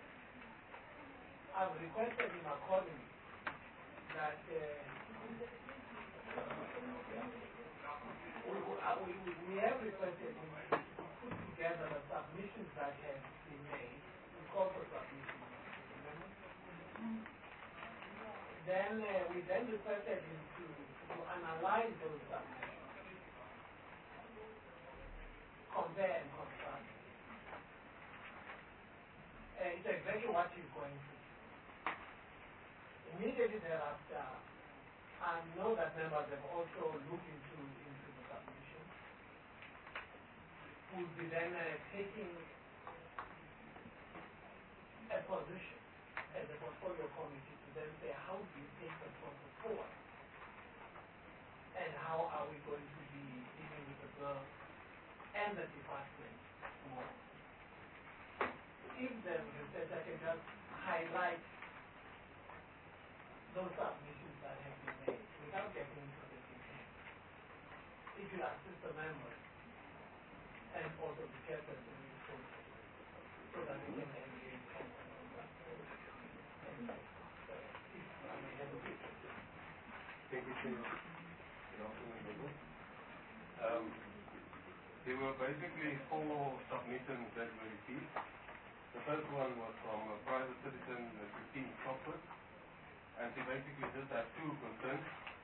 I've requested him accordingly that we have requested him to put together the submissions that have been made, we call for submissions, remember? Then we requested him to analyze those submissions, compare and contrast. It's exactly what he's going to do. Immediately thereafter, I know that members have also looked into the submission. We'll be then taking a position as a portfolio committee to then say how do you take the process forward and how are we going to be dealing with the bill and the department tomorrow. If there is research, I can just highlight those submissions that have been made without getting into the details. It will assist the members and also the chairperson in the process so that we can engage properly on that. Thank you, Chair. There were basically 4 submissions that were received. The first one was from a private citizen, Christine Stockford, and she basically just had 2 concerns.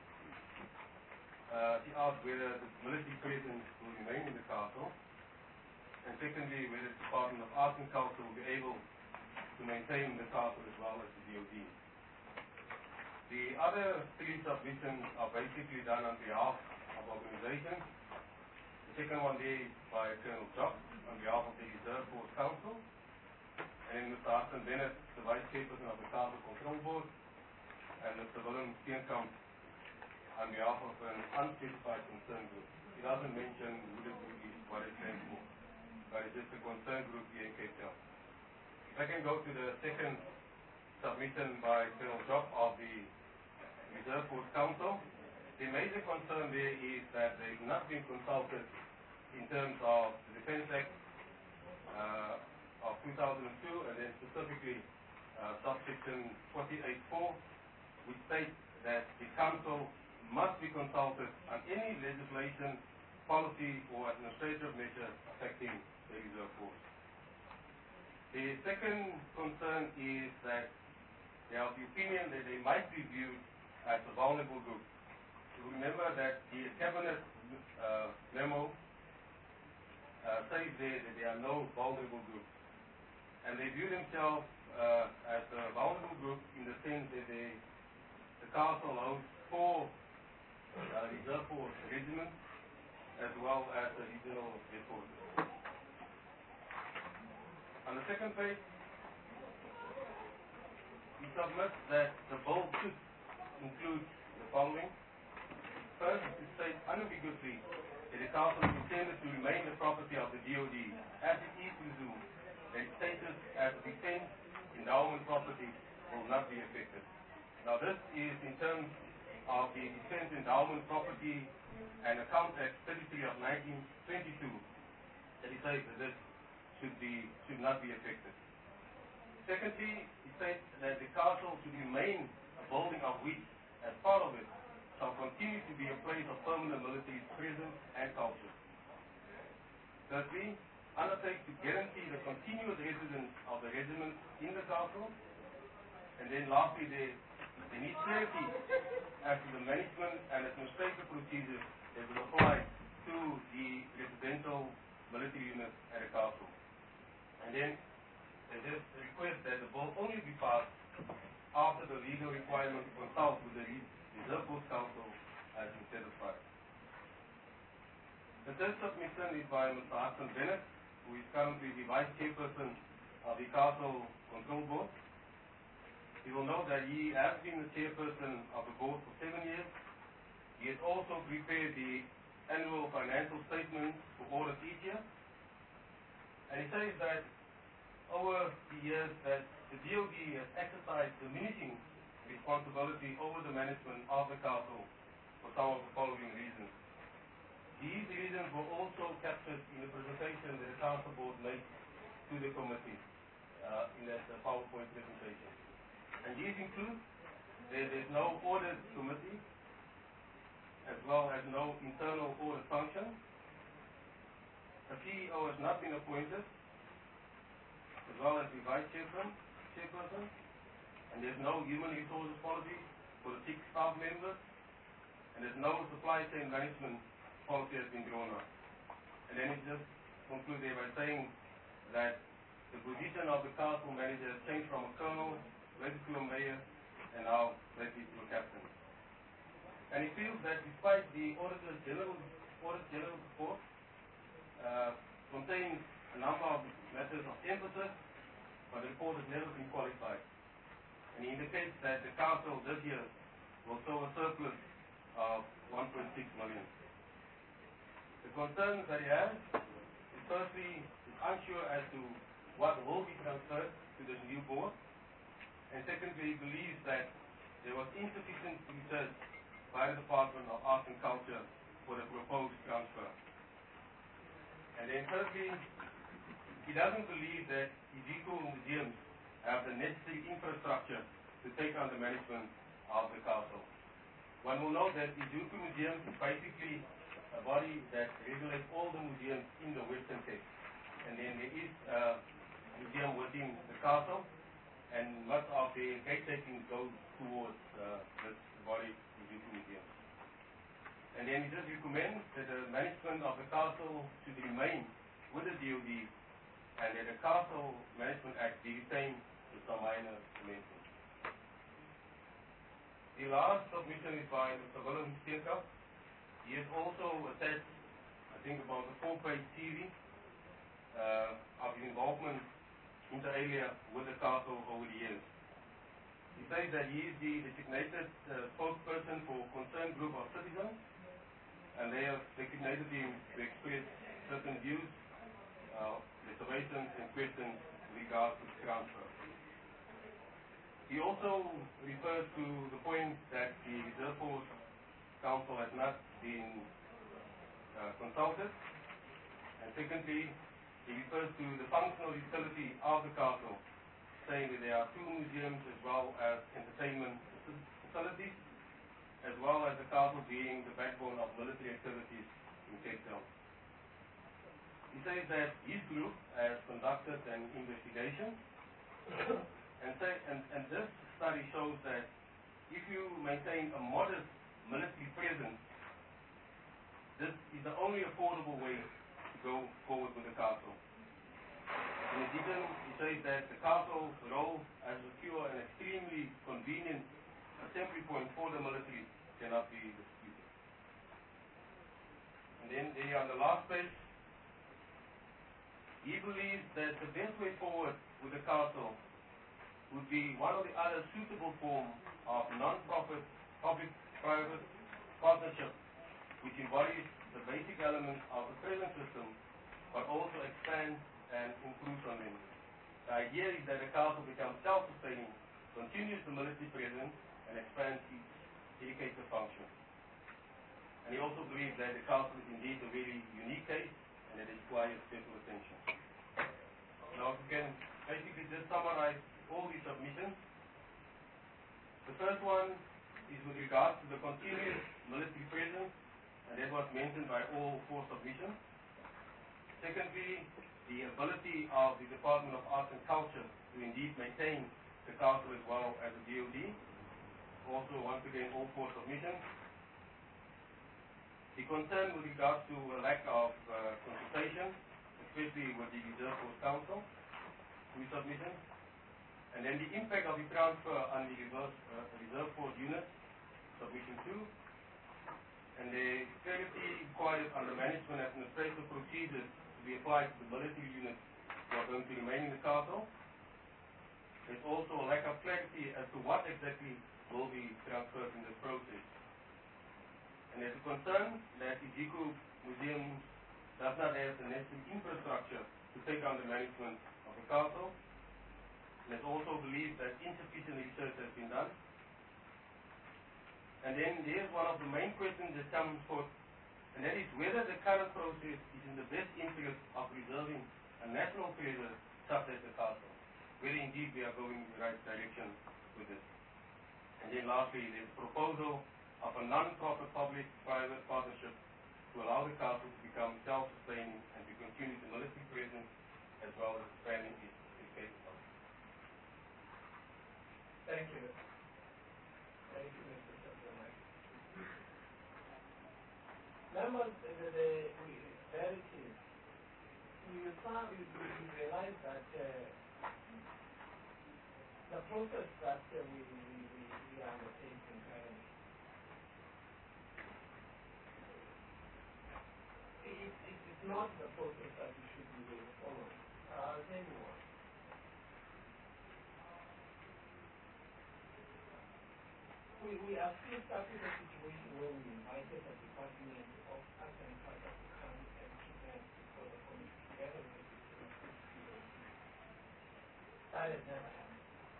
She asked whether the military presence will remain in the castle, and secondly, whether the Department of Arts and Culture will be able to maintain the castle as well as the DOD. The other 3 submissions are basically done on behalf of organizations. The second one there is by Colonel Jock on behalf of the Reserve Force Council, and then Mr. Hudson Bennett, the Vice Chairperson of the Castle Control Board, and Mr. Willem Steenkamp on behalf of an unspecified concern group. He doesn't mention who the group is, what it stands for, but it's just a concern group here in Cape Town. If I can go to the second submission by Colonel Jock of the Reserve Force Council, the major concern there is that they've not been consulted in terms of the Defence Act of 2002, and then specifically subsection 48.4, which states that the Council must be consulted on any legislation, policy, or administrative measure affecting the Reserve Force. The second concern is that they are of the opinion that they might be viewed as a vulnerable group. You remember that the Cabinet memo says there that there are no vulnerable groups. And they view themselves as a vulnerable group in the sense that the Council hosts 4 Reserve Force regiments as well as the regional headquarters. On the second page, we submit that the bill should include the following. First, it states unambiguously that the Council is intended to remain the property of the DOD, as it is presumed that its status as a defense endowment property will not be affected. Now, this is in terms of the Defense Endowment Property and Account Act 33 of 1922, that it says that this should not be affected. Secondly, it says that the castle should remain a building of which, as part of it, shall continue to be a place of permanent military presence and culture. Thirdly, undertake to guarantee the continuous residence of the regiments in the castle. And then lastly, they need clarity as to the management and administrative procedures that will apply to the residential military units at a castle. And then they just request that the bill only be passed after the legal requirement to consult with the Reserve Board Council has been satisfied. The third submission is by Mr. Hudson Bennett, who is currently the Vice Chairperson of the Castle Control Board. You will know that he has been the Chairperson of the Board for 7 years. He has also prepared the annual financial statements for audit each year. And he says that over the years that the DOD has exercised diminishing responsibility over the management of the castle for some of the following reasons. These reasons were also captured in the presentation that the Council Board made to the committee in that PowerPoint presentation. And these include there's no audit committee, as well as no internal audit function. A CEO has not been appointed, as well as the Vice Chairperson, and there's no human resources policy for the 6 staff members, and there's no supply chain management policy has been drawn up. And then it just concludes there by saying that the position of the council manager has changed from a colonel, later to a mayor, and now lately to a captain. And he feels that despite the Auditor General report contains a number of matters of emphasis, but the report has never been qualified. And he indicates that the council this year will show a surplus of 1.6 million. The concerns that he has is firstly, he's unsure as to what will be transferred to this new board. And secondly, he believes that there was insufficient research by the Department of Arts and Culture for the proposed transfer. And then thirdly, he doesn't believe that Ezekiel museums have the necessary infrastructure to take on the management of the castle. One will note that Ezekiel Museums is basically a body that regulates all the museums in the Western Cape. And then there is a museum within the castle, and much of the gate taking goes towards this body, Ezekiel Museums. And then he just recommends that the management of the castle should remain with the DOD, and that the Castle Management Act be retained with some minor amendments. The last submission is by Mr. Willem Steenkamp. He has also attached, I think, about a 4-page CV of his involvement inter alia with the castle over the years. He says that he is the designated spokesperson for a concerned group of citizens, and they have designated him to express certain views, reservations and questions with regard to the transfer. He also refers to the point that the Reserve Force Council has not been consulted. And secondly, he refers to the functional utility of the castle, saying that there are 2 museums as well as entertainment facilities, as well as the castle being the backbone of military activities in Cape Town. He says that his group has conducted an investigation, and this study shows that if you maintain a modest military presence, this is the only affordable way to go forward with the castle. In addition, he says that the castle's role as a secure and extremely convenient assembly point for the military cannot be disputed. And then there on the last page, he believes that the best way forward with the castle would be one of the other suitable forms of non-profit public-private partnership, which embodies the basic elements of the present system, but also expands and improves on them. The idea is that the castle becomes self-sustaining, continues the military presence, and expands its educative function. And he also believes that the castle is indeed a very unique case, and it requires special attention. Now, if we can basically just summarize all these submissions. The first one is with regard to the continuous military presence, and that was mentioned by all 4 submissions. Secondly, the ability of the Department of Arts and Culture to indeed maintain the castle as well as the DOD. Also, once again, all 4 submissions. The concern with regards to a lack of consultation, especially with the Reserve Force Council, which submissions, and then the impact of the transfer on the reserve force unit, submission 2, and the clarity required on the management administrative procedures to be applied to the military units who are going to remain in the castle. There's also a lack of clarity as to what exactly will be transferred in this process. And there's a concern that the Jiku Museum does not have the necessary infrastructure to take on the management of the castle. And there's also believed that insufficient research has been done. And then there's one of the main questions that comes forth, and that is whether the current process is in the best interest of preserving a national treasure such as the castle, whether indeed we are going in the right direction with this. And then lastly, there's a proposal of a non-profit public-private partnership to allow the castle to become self-sustaining and to continue the military presence as well as expanding its capability. Thank you. Thank you, Mr. Chairman. Members, very key. You realize that the process that we are undertaking currently, it's not the process that we should be following. I'll tell you what. We are still stuck in a situation where we invited the Department of Arts and Culture to come and present before the committee together with the POC. That has never happened.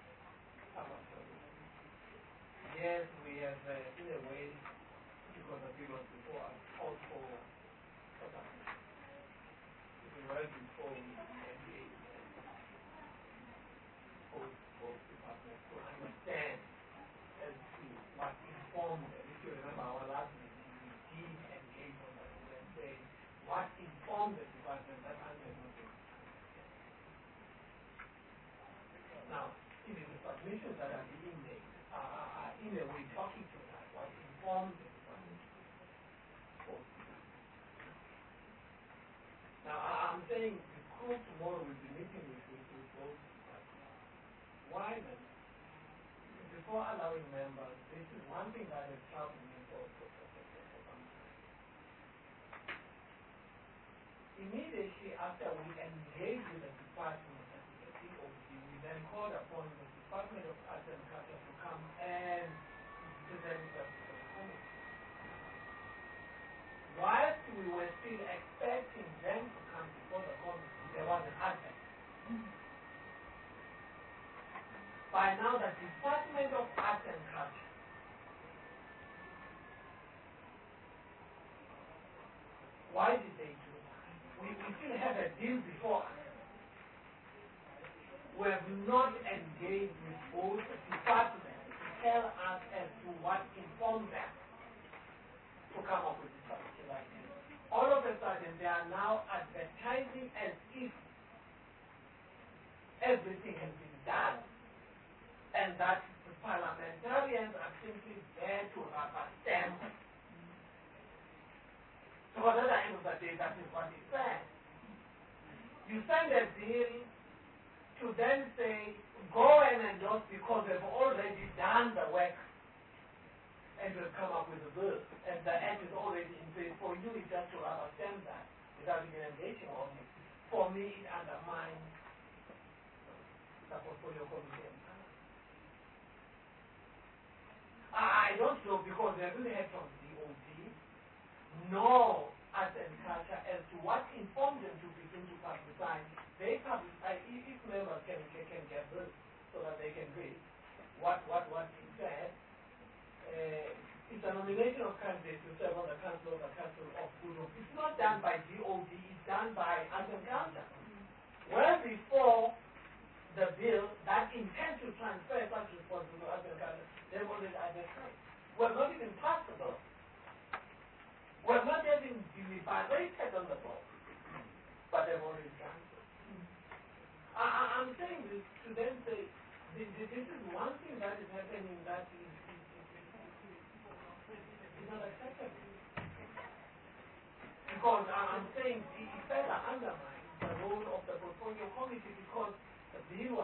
Yes, we have, in a way, because the people before us, called for something. If we were before we engage both departments to understand as to what informed them. If you remember our last meeting, we did engage on that and say what informed the department that answer not been. Now, it is the submissions that are being made are in a way talking to that, what informs the department. Now, I'm saying the crew tomorrow will be meeting with both departments. Why then? Before allowing members, this is one thing that has troubled me for some time. Immediately after we engage with the department and the POC, we then called upon the Department of Arts and Culture to come and present us to the committee. Whilst we were still expecting them to come before the committee, there was an advent. By now, the Department of Arts and Culture why did they do that? We still have a deal before us. We have not engaged with both departments to tell us as to what informed them to come up with this particular idea. All of a sudden, they are now advertising as if everything has been done, and that the parliamentarians are simply there to rubber stamp. So at the end of the day, that is what it says. You send a bill to then say, go and endorse because they've already done the work and will come up with a bill. And the act is already in place. For you, it's just to rubber stamp that without even engaging on it. For me, it undermines the portfolio committee. I don't know because they haven't heard from DOD, nor Arts and Culture as to what informed them to begin to publicize. They publicize, if members can get this so that they can read what he said. It's a nomination of candidates to serve on the Council of Good Hope. It's not done by DOD, it's done by Arts and Culture. Well before the bill that intends to transfer such responsibility to Arts and Culture, they've already advertised. We're not even possible. We're not even deliberated on the board, but they've already done so. I'm saying this to then say, this is one thing that is happening that is not acceptable. Because I'm saying it further undermines the role of the portfolio committee because the bill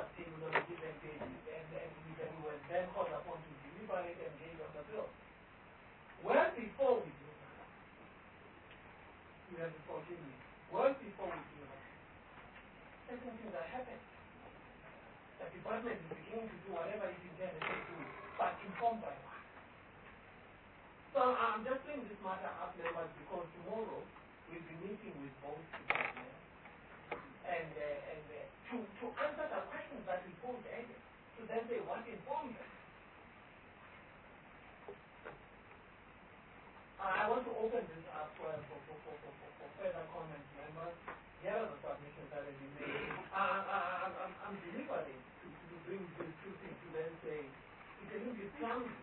meeting well before we do that. Certain things are happening. The department is beginning to do whatever it intended to do, but informed by what? So I'm just bringing this matter up, members, because tomorrow we'll be meeting with both departments and to answer the questions that we posed earlier, to then say what informed them. I want to open this up for further comments, members. Here are the submissions that have been made. I'm deliberating to bring these two things to then say it's a little bit clumsy.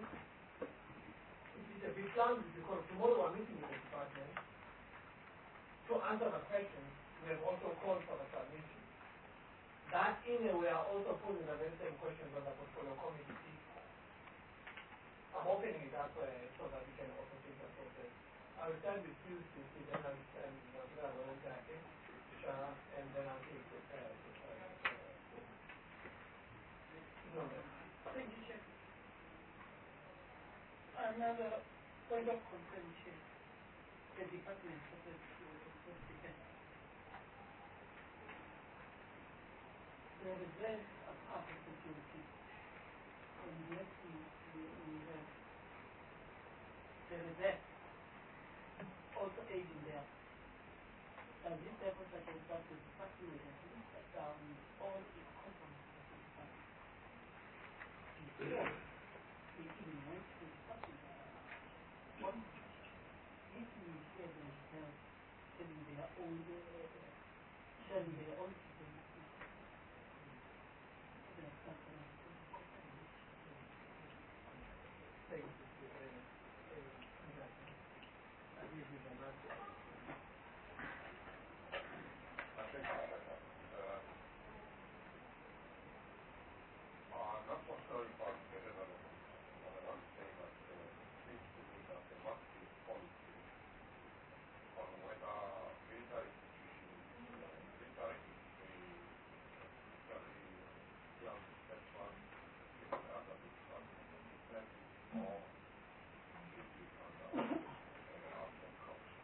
It's a bit clumsy because tomorrow we're meeting with the department to answer the questions. We have also called for the submission. That in a way are also posing the very same questions on the portfolio committee. I'm opening it up so that we can also take the process. I will start with you, Steve, then I will start with Nazira, and then I'll take the no. Thank you, Chair. Another point of concern, Chair. The department supposed to defend. The reserves of public security, and yet we have the reserve also aiding there. And this therefore suggests that the department has shut down all its components of the department. Before we even went to the department, if we share themselves sharing their own not so sure if I'm better than what I'm saying, but seems to me that there must be a policy on whether military institutions, military that one is under the defense or duties under arms and culture.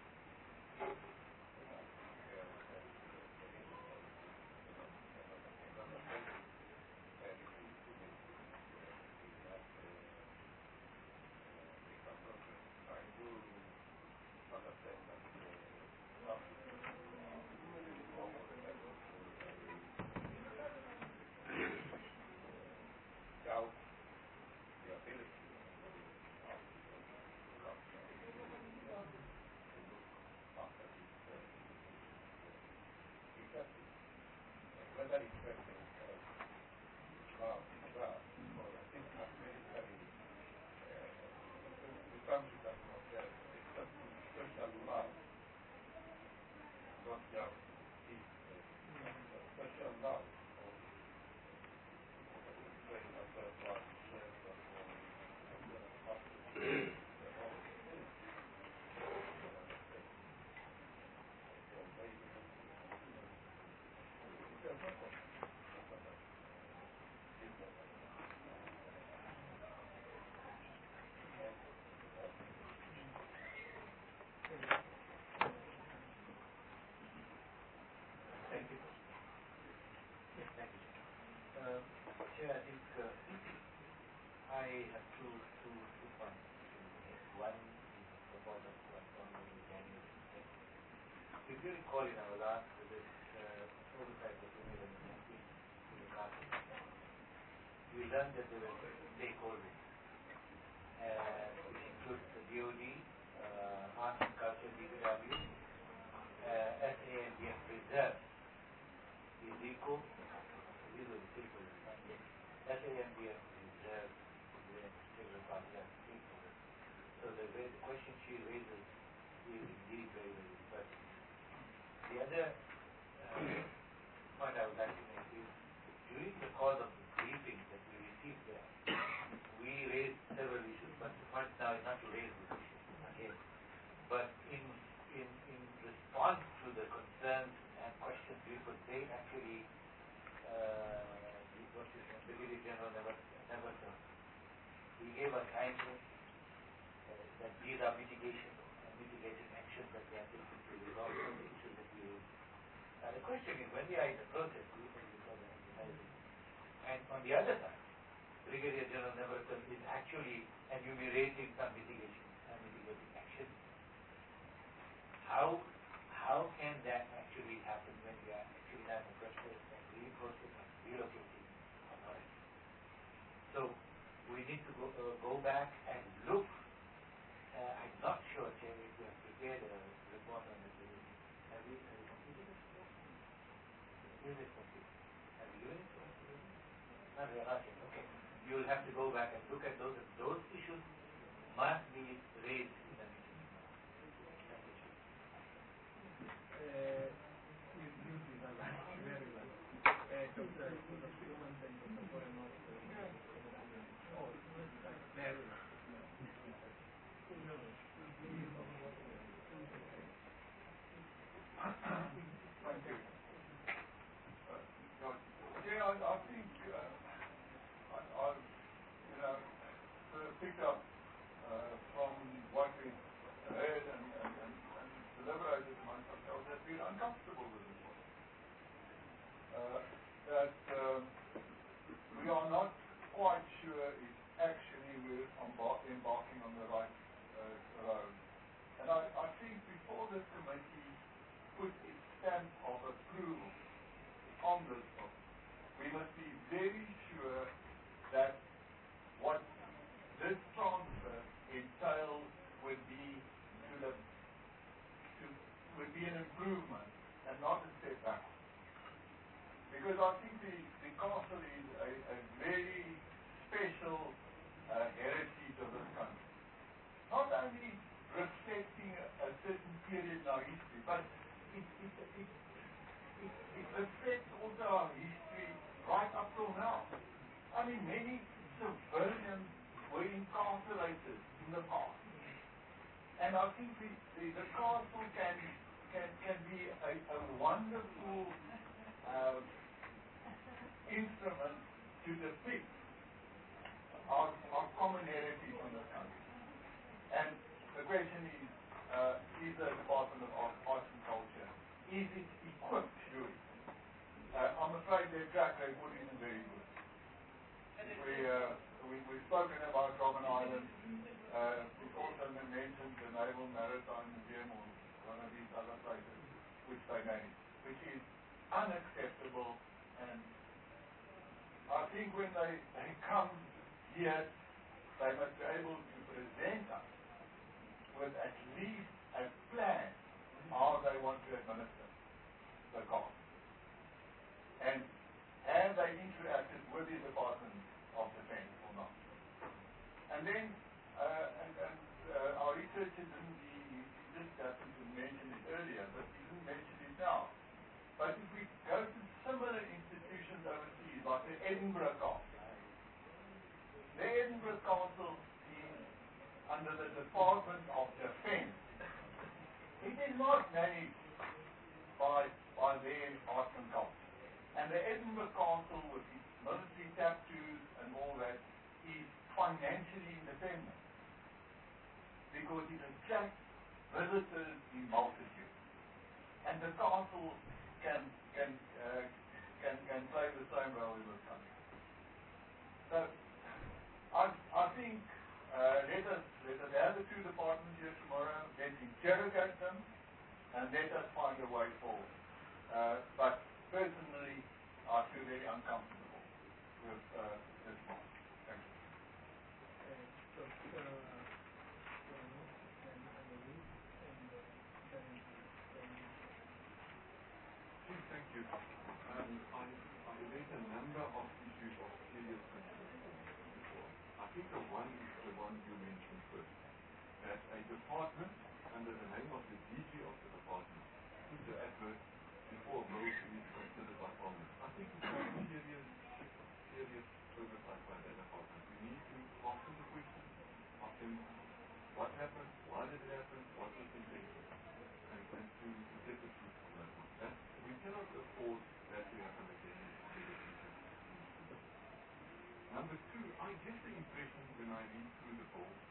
Chair, I think I have two points to make. One is in support of what Honorable Daniel said. If you recall in our last visit, oversight was made on the 19th to the castle. We learned that there were stakeholders, which includes the DOD, Arts and Culture, DPW, SANDF Reserve, the ECO, these are the stakeholders. SANDF Reserve, the integral party as stakeholders. So the question she raises is indeed very, very pertinent. The other point I would like to make is, during the course of the briefing that we received there, we raised several issues, but the point now is not to raise these issues again. But in response to the concerns and questions we put, they actually Brigadier General Neverton, he gave us answers that these are mitigating actions. actions that we are taking to resolve some of the issues that we raised. The question is, when we are in the process, we can resolve the advertising. And on the other side, Brigadier General Nevaratan is actually enumerating some mitigating actions. How can that actually happen when we are actually have a process of reprocessing and relocating authority? So we need to go back and look. I'm not sure, Chair, if we have prepared a report on this. Have we completed it? Is it complete? Have you given it to us? Not yet. Okay. You will have to go back and look at those. Those issues must be raised in the meeting. Very well. Dr. Freeman and Dr. Moreno. Oh, very well. Thank you. Yeah, I think I'll sort of pick up from what we heard and deliberated amongst ourselves that we're uncomfortable with this one. That we are not quite sure if actually we're embarking on the right road. And I think before this committee put its stamp of approval on this book, we must be very sure that what this transfer entails would be would be an improvement and not a step back. Because I think the castle is a very special heritage of this country. Not only reflecting a certain period in our history, but it reflects also our history right up till now. I mean, many civilians were incarcerated in the past. And I think the castle can be a wonderful instrument to depict our common heritage in this country. And the question is the Department of Arts and Culture, is it equipped to do it? I'm afraid their track record isn't very good. We've spoken about Robben Island. We also mentioned the Naval Maritime Museum or one of these other places which they manage, which is unacceptable. And I think when they come here, they must be able to present us with at least a plan how they want to administer the cost. And have they interacted with the Department of Defense or not? And then, our researcher he just happened to mention it earlier, but he didn't mention it now. But if we go to similar institutions overseas, like the Edinburgh Council, the Edinburgh Council is under the Department of Defense. It is not managed by their Arts and Culture. And the Edinburgh Council, with its military tattoos and all that, is financially independent because it attracts visitors in multitudes. And the council can play the same role in this country. So I think let us have the two departments here tomorrow, let's interrogate them, and let us find a way forward. But personally, I feel very uncomfortable with this one. Thank you. Thank you. I raised a number of issues of serious concern before. I think the one is the one you mentioned first, that a department under the name of the DG of the department puts the advert before a motion is considered by Parliament. I think it's a serious oversight by that department. We need to ask them the question, ask them what happened, why did it happen, what was the intention, and to get the truth from that one. We cannot afford that to happen again in the future. Number two, I get the impression when I read through the bill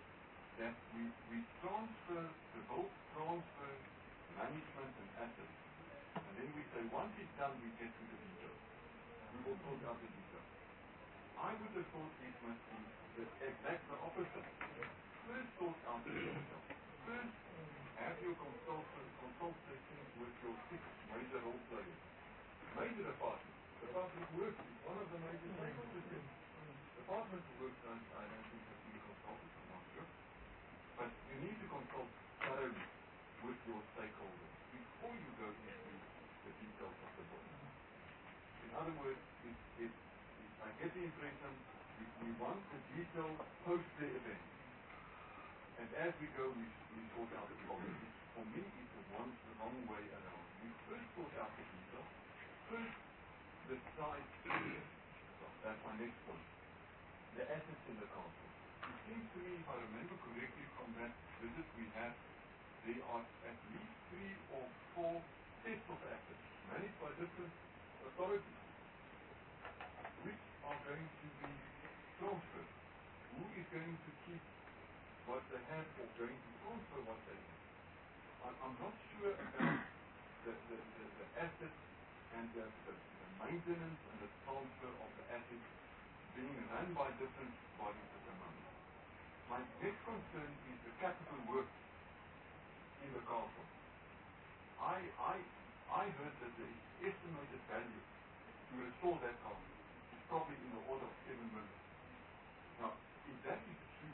that we transfer, the board transfer management and assets. And then we say, once it's done, we get to the detail. We will sort out the detail. I would have thought it must be the exact opposite. First sort out the detail. First, have your consultations with your 6 major role players. Major department. Department work is one of the major stakeholders here. Department work, I don't think has been consulted, I'm not sure. But you need to consult thoroughly with your stakeholders before you go into the details of the book. In other words, if I get the impression we want the detail post the event. And as we go, we sort out the problem. For me, it's the wrong way around. We first sort out the detail. First, decide. That's my next point. The assets in the council. It seems to me, if I remember correctly from that visit we had, there are at least 3 or 4 sets of assets managed by different authorities, which are going to be transferred. Who is going to keep what they have or going to transfer what they have? I'm not sure about the assets and the maintenance and the transfer of the assets being run by different bodies at the moment. My next concern is the capital work in the castle. I heard that the estimated value to restore that castle is probably in the order of 7 million. Now, if that is true,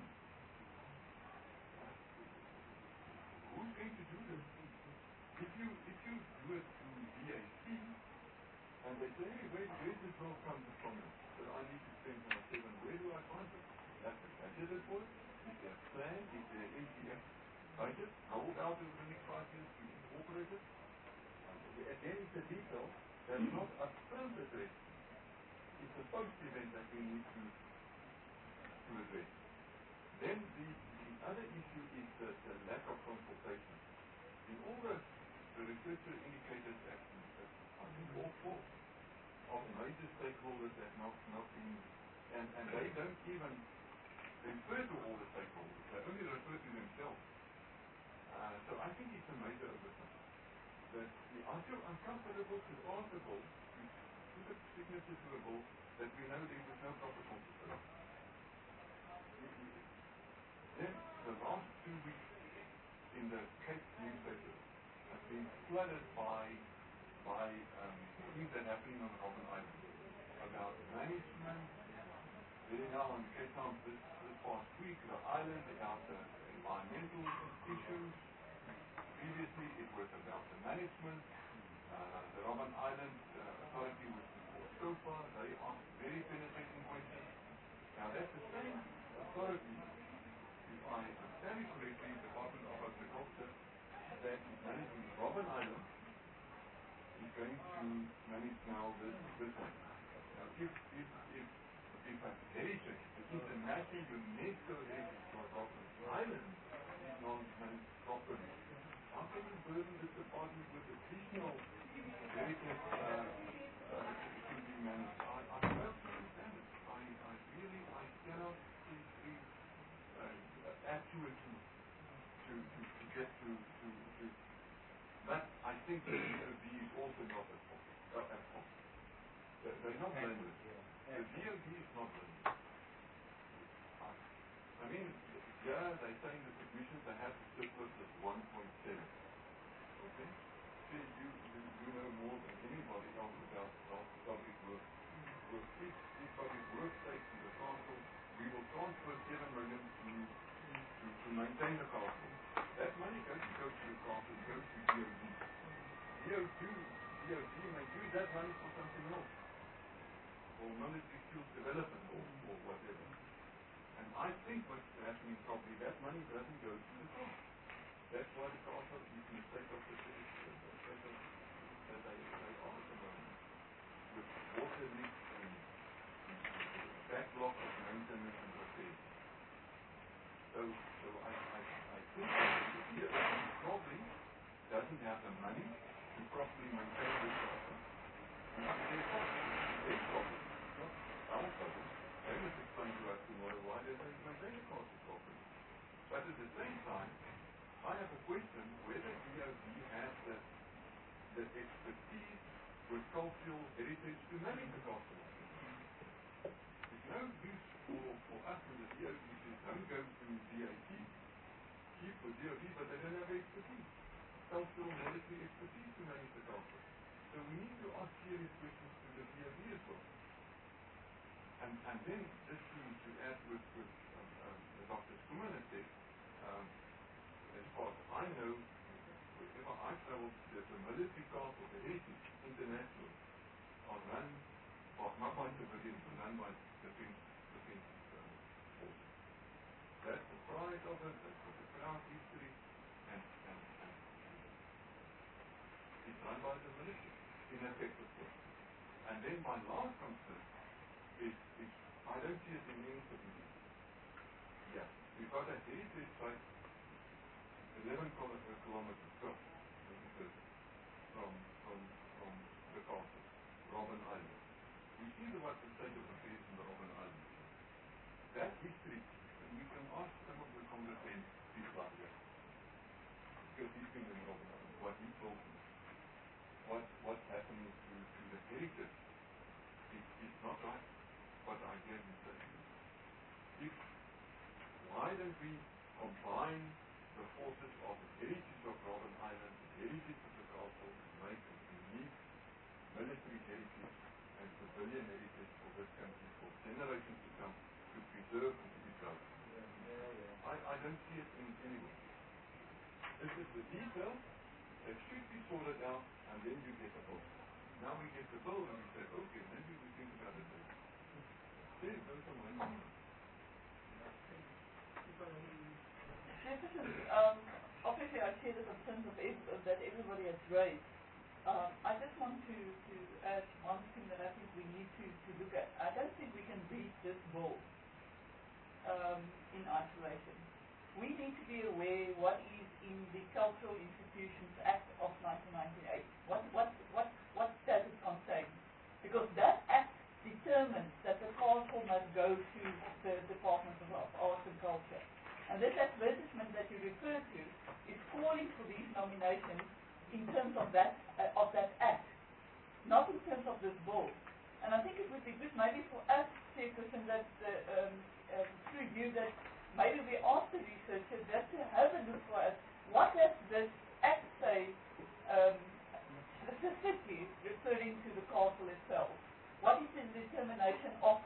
who's going to do this? If you do it through VAT, and they say, hey, where does this all come from? So I need to spend my 7. Where do I find it? That's the budgeted for it. Is there a plan? Is there an NTF budget rolled out over the next 5 years to incorporate it? Again, it's a detail that's not upfront addressed. It's a post-event that we need to address. Then the other issue is the lack of consultation. In all the researcher indicated that I think all 4 of major stakeholders have not been, and they don't even refer to all the stakeholders. They only refer to themselves. So I think it's a major oversight. That I feel uncomfortable to ask the board to put a signature to a board that we know there was no proper consultation. Then the last 2 weeks in the Cape newspaper have been flooded by things that are happening on Robben Island about management. There now on Cape Town this past week, the island about the environmental issues. Previously it was about the management. The Robben Island authority was before SOFA. They asked very penetrating questions. Now that's the same authority, if I understand it correctly, Department of Agriculture, that is managing Robben Island, is going to manage now this one. Now if I'm very check, the international UNESCO heritage for Robben Island is not managed properly, how can you burden this department with additional heritage to be managed? I don't understand it. I cannot see actually to get to but I think the DOD is also not at fault. They're not blameless. The DOD is not blameless. I mean, yeah, they're saying the submissions they have to surplus is 1.7. Okay? So you know more than anybody else about public work. If public work stays to the council, we will transfer 7 million to maintain the castle. That money doesn't go to the castle, it goes to DOD. DOD may use that money for something else, for military skills development or whatever. And I think what's happening probably, that money doesn't go to the castle. That's why the castle is in the state of the state that they are at the moment, with water leaks and backlog of maintenance and repairs. So I think that the DOD probably doesn't have the money to properly maintain this castle. And that's their problem. It's not our problem. They must explain to us tomorrow why they don't maintain the castle properly. But at the same time, I have a question whether DOD has the expertise with cultural heritage to manage the cultural heritage. It's no use for us in the DOD to don't go to DAT, keep for DOD, but they don't have expertise. Cultural military expertise to manage the culture. So we need to ask serious questions to the DOD as well. And then just to add with Dr. Schoeman has said, as far as I know, whenever I travel to the military castle, the heritage international, are run, not by civilians, but run by defense forces. That's the pride of it, that's the proud history, and it's run by the military, in effect, of course. And then my last concern is I don't see it in any civilian. Yeah, we've got a heritage site 11 kilometers from the castle, Robben Island. We see what the state of affairs in the Robben Island. That history, we can ask some of the congressmen people out there, because he's been in Robben Island, what he told me, what's happening to the heritage. It's not right what I hear you say. Why don't we combine the forces of the heritage of Robben Island, the heritage of the castle, make a unique military heritage and civilian heritage for this country for generations to come to preserve and to be proud. I don't see it in anywhere. This is the detail that should be sorted out, and then you get the bill. Now we get the bill and we say, okay, maybe we think about it later. There's no money. Obviously I share the concerns that everybody has raised. I just want to add one thing that I think we need to look at. I don't think we can read this bill in isolation. We need to be aware what is in the Cultural Institutions Act of 1998. What does it contain? Because that act determines that the castle must go to the Department of Arts and Culture. And this advertisement that you refer to is calling for these nominations in terms of that act, not in terms of this bill. And I think it would be good maybe for us, Chairperson, that through you, that maybe we ask the researcher just to have a look for us. What does this act say specifically referring to the castle itself? What is the determination of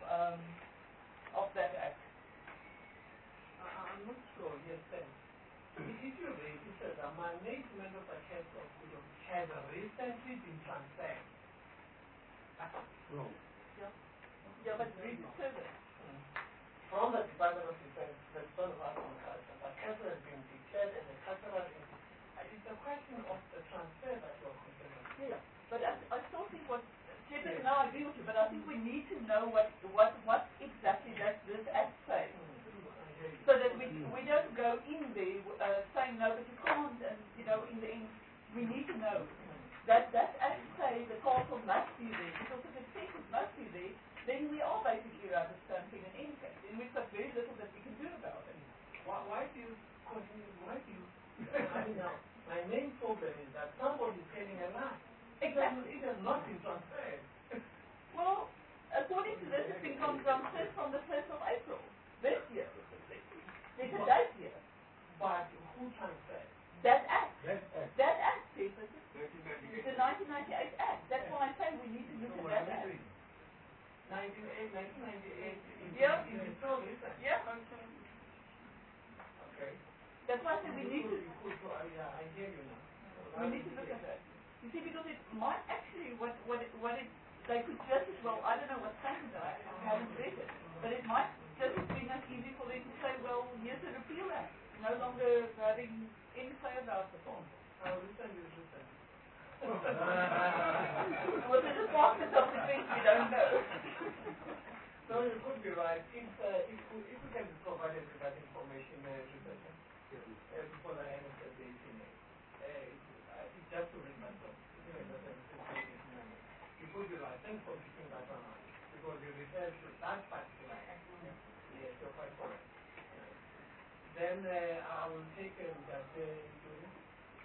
that act? I'm not sure, yes, thanks. The issue raised is that the management of the health of Kudum has recently been transferred. No. Yeah, but read it further. From the Department of Defense, the Department of Arts and Culture, the castle has been declared as a cultural entity. It's a question of the transfer that you are concerned with. Yeah, but I still think Chairperson, now I agree with you, but I think we need to know what exactly does this act say. So that we don't go in there saying no, but you can't, and in the end, we need to know that act say the castle must be there, because if it says it must be there, then we are basically rubber stamping an impact, and we've got very little that we can do about it. Why do you continue? I mean, now, my main problem is that somebody is telling a lie. Exactly. It has not been transferred. Well, according to this, it's been transferred from the 1st of April this year. There's a date here. But who transferred? That act. That act, Chairperson. The 1998 Act. That's why I say we need to look at that act. 1998 Yeah. in the soul, isn't it? Yeah. Okay. That's why I say we need to. Yeah, I hear you now. We need to look at that. You see, because it might actually they could just as well. I don't know what's saying in the act. I haven't read it, but it might just have been as easy for them to say, well, here's a repeal act, no longer having any say about the form. I'll listen to you. With the Department of Defense, we don't know. So you could be right. If we can provide us with that information, before the end of the day, just to read myself. You could be right. Thanks for picking that one up, because you refer to that particular act. Yes, you're quite correct. Then I will take that including.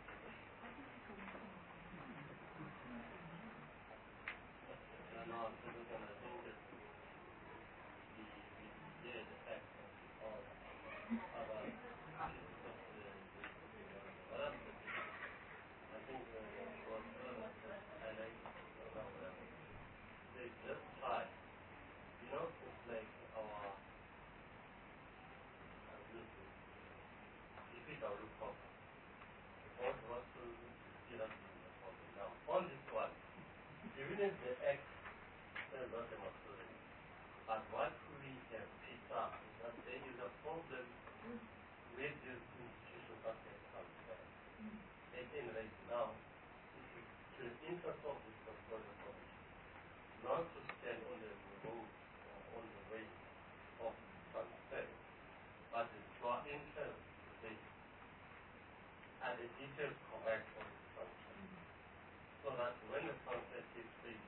On this one, even if the X is not demonstrated, but what we have picked up is that there is a problem with this institution that has come back. Again, right now, to the interest of this portfolio commission, not to stand on the road or on the way of transfer, but to draw interest to say, are the details correct on this transfer? So that when the transfer takes place,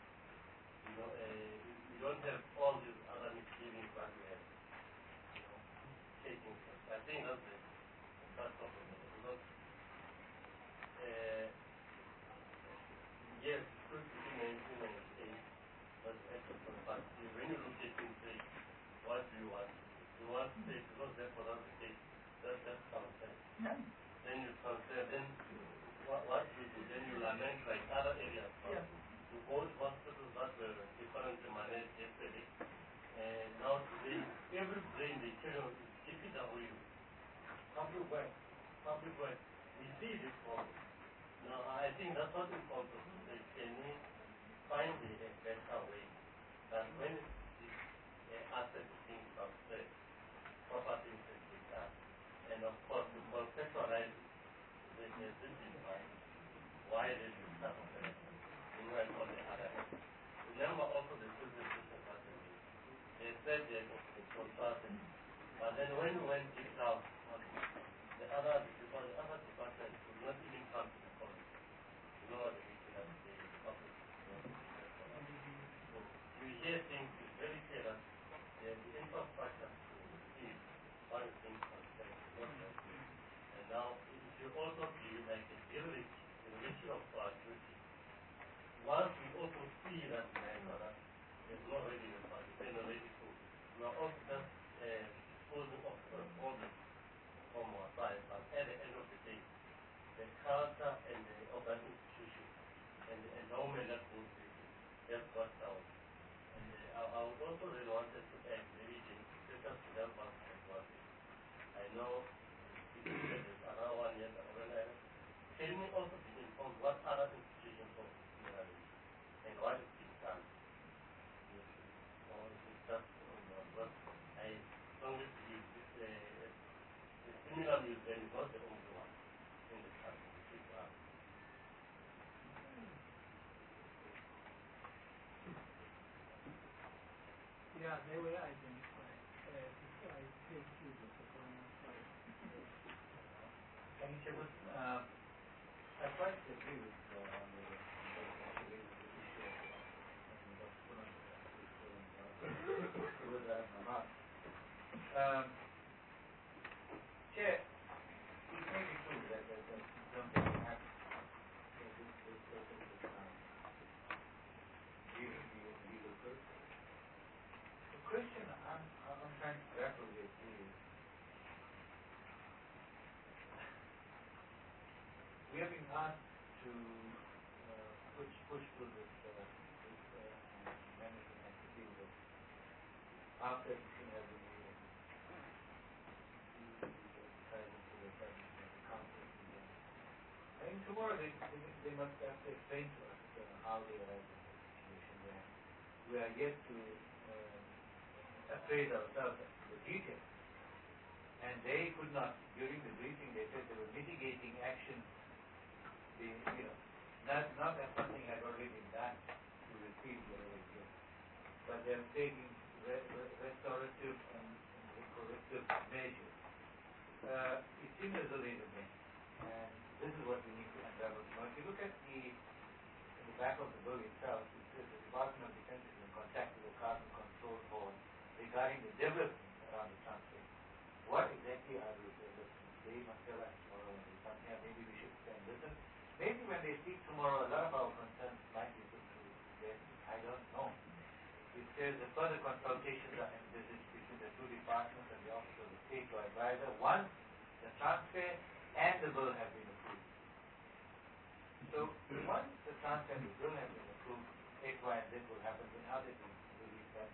you don't have all these other misgivings that we have, taking place. I think that's the first of it. Because, yes, it could be maintained, that's excellent, but when you look at it, say, what do you want? You want to say, because therefore that's the case, that's transfer. Yeah. Then you transfer, then what you do, then you lament like other areas. Yeah. You go to hospitals that were differently managed yesterday, and now today, every brain they tell you, GPW, public work, we see this problem. Now, I think that's what we want to say, can we find a better way that when this asset is being transferred, proper things can be done. And of course, to conceptualize the existing one, why did you start on the went on the other hand? Remember also the business system that they said they were consulting, but then when we went deep down, the other departments could not even come to the college. You know what the issue that the public so you hear things, it's very clear that the infrastructure to see what is being transferred. And now, if you also be like a village, in the issue of duty, once we also see that there's no readiness, but it's already full, we are also just disposing of the problem from our side, but at the end of the day, the character and the organ institution and the endowment that goes with it, just got down. And I would also really wanted to add maybe the institutions to help us as well. I know there's another 1 year organized. Can we also be informed what other institutions of and what is being done? Or is it just what I strongly believe the similar museum is not the only one in the country. Yeah, they were identified. Before I take you to the final slide. Thank you, Chairman. I quite agree with the issue of Chair, it may be true that something happened. This person is giving the legal person. The question I'm trying to grapple with is, we have been asked to push through this management activity that after everything has been made, decided to the council. I think tomorrow they must have to explain to us how they arrived at the situation where we are yet to appraise ourselves the details. And they could not, during the briefing, they said there were mitigating actions, not that something had already been done to repeat whatever it is, but they're taking restorative and corrective measures. It seems as though there's a mess, and this is what we need to unravel. Now, if you look at the back of the bill itself, it says the Department of Defense is in contact with the Carbon Control Board regarding the development around the transfer. what exactly are those? They must tell us tomorrow when they come here. Maybe we should spend listen. Maybe when they speak tomorrow, a lot of our concerns might be put to rest. I don't know. It says the further consultations are envisaged between the two departments and the Office of the State Law Advisor once the transfer and the bill have been approved. So once the transfer and the bill have been approved, X, Y, and Z will happen. Then how they will release that?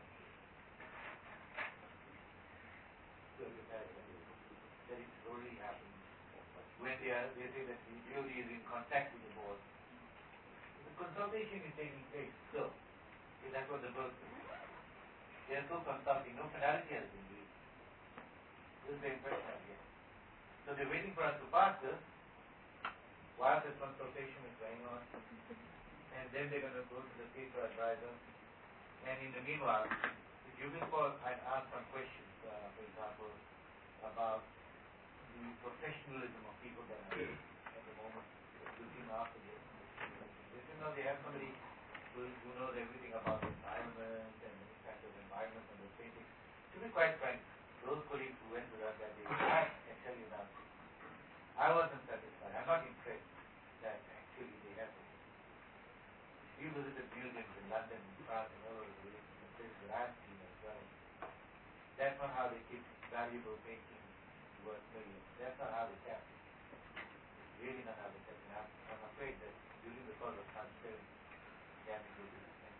That it's already happened. When they say that the DOD is in contact with the board, the consultation is taking place still. Okay, that's what the bill says. They are still consulting. No finality has been reached. This is the impression I get. So they're waiting for us to pass this while the consultation is going on. And then they're going to go to the state advisor. And in the meanwhile, if you recall, I'd asked some questions, for example, about the professionalism of people that are at the moment looking after this. You know, they have somebody who knows everything about the environment and the impact of the environment and the safety. To be quite frank, those colleagues who went with us that day, I can tell you now, I wasn't satisfied. I'm not impressed that actually they have this. We visited museums in London, in France, and all over the place, and places that I've seen as well. That's not how they keep valuable paintings worth millions. That's not how they kept it. Really not how they kept it. I'm afraid that during the course of transparency, they have to do this thing.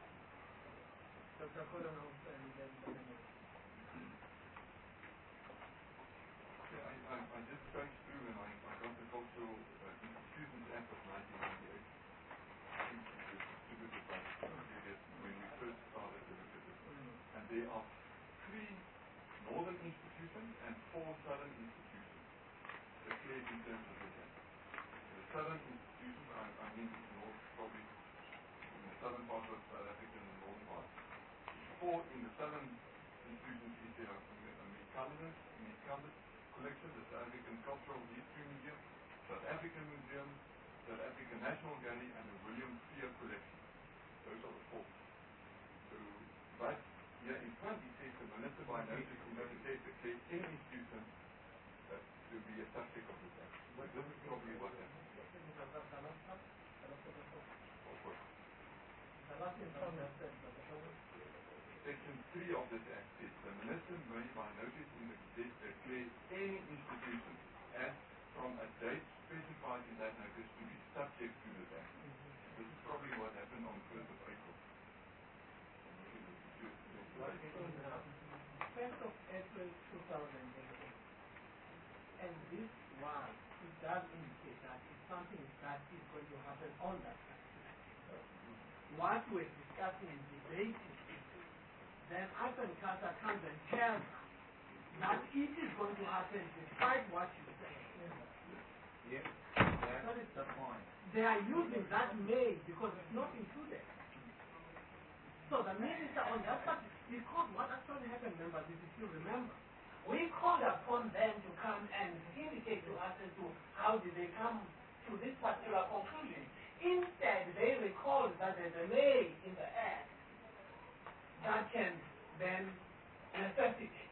Dr. Kolanov and then I just traced through and I got the Cultural Institutions Act of 1998. Distributed by Julius when we first started to look at it. And there are 3 northern institutions and 4 southern institutions. Declared in terms of the act. The southern institutions, I mean north, probably in the southern part of South Africa and the northern part. 4 in the southern institutions is there McCullers Collection, the South African Cultural History Museum, South African Museum, South African National Gallery, and the William Fear Collection. Those are the 4. So, but here in front it says the Minister by notice declares any institution to be a subject of this act. This is probably what happened. Section 3 of this act says the Minister may by notice in the Gazette declare any institution as from a date specified in that notice to be subject to this act. This is probably what happened on 1st of April. 1st of April 2018. And this one, it does indicate that it's something that is going to happen on that time. What we're discussing and debating, then Alton Carter comes and tells us that it is going to happen despite what you say. Yeah, that is the point. They are using that May because it's not included. So the minister on that part, because what actually happened, members, if you still remember, we called upon them to come and indicate to us as to how did they come to this particular conclusion. Instead, they recalled that there's a May in the act that can then necessitate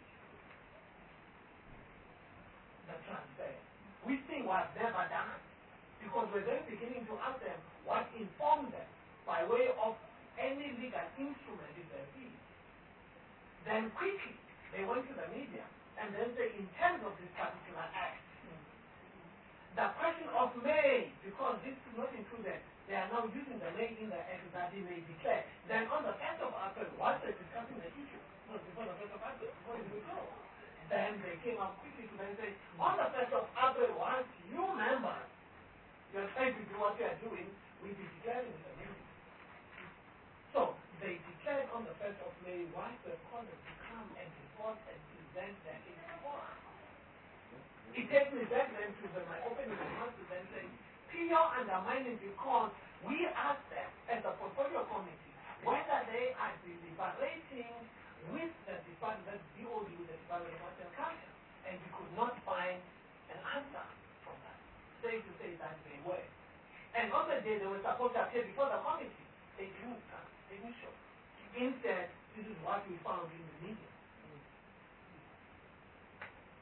the transfer. Which thing was never done because we're then beginning to ask them what informed them by way of any legal instrument if there is. Then quickly they went to the media and then say in terms of this particular act, the question of May, because this is not included, they are now using the May in the act that they may declare. Then on the 1st of April, once they're discussing the issue, not before the 1st of April, before it will go, then they came up quickly to then say, on the 1st of April, once you members, you're trying to do what you are doing, we'll be declaring the meeting. So they declared on the 1st of May, once we're called to come and report and present their case before us. It takes me back then to my opening remarks to then say, pure undermining because we asked them as a portfolio committee whether they are deliberating with the department, DOD, with the Department of National Council, and we could not find an answer from that. Safe to say that they were. And on the day they were supposed to appear before the committee, they didn't come, they didn't show. Instead, this is what we found in the media.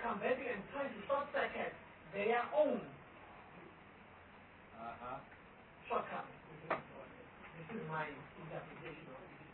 circumventing and trying to short-circuit their own shortcomings. This is my interpretation of it.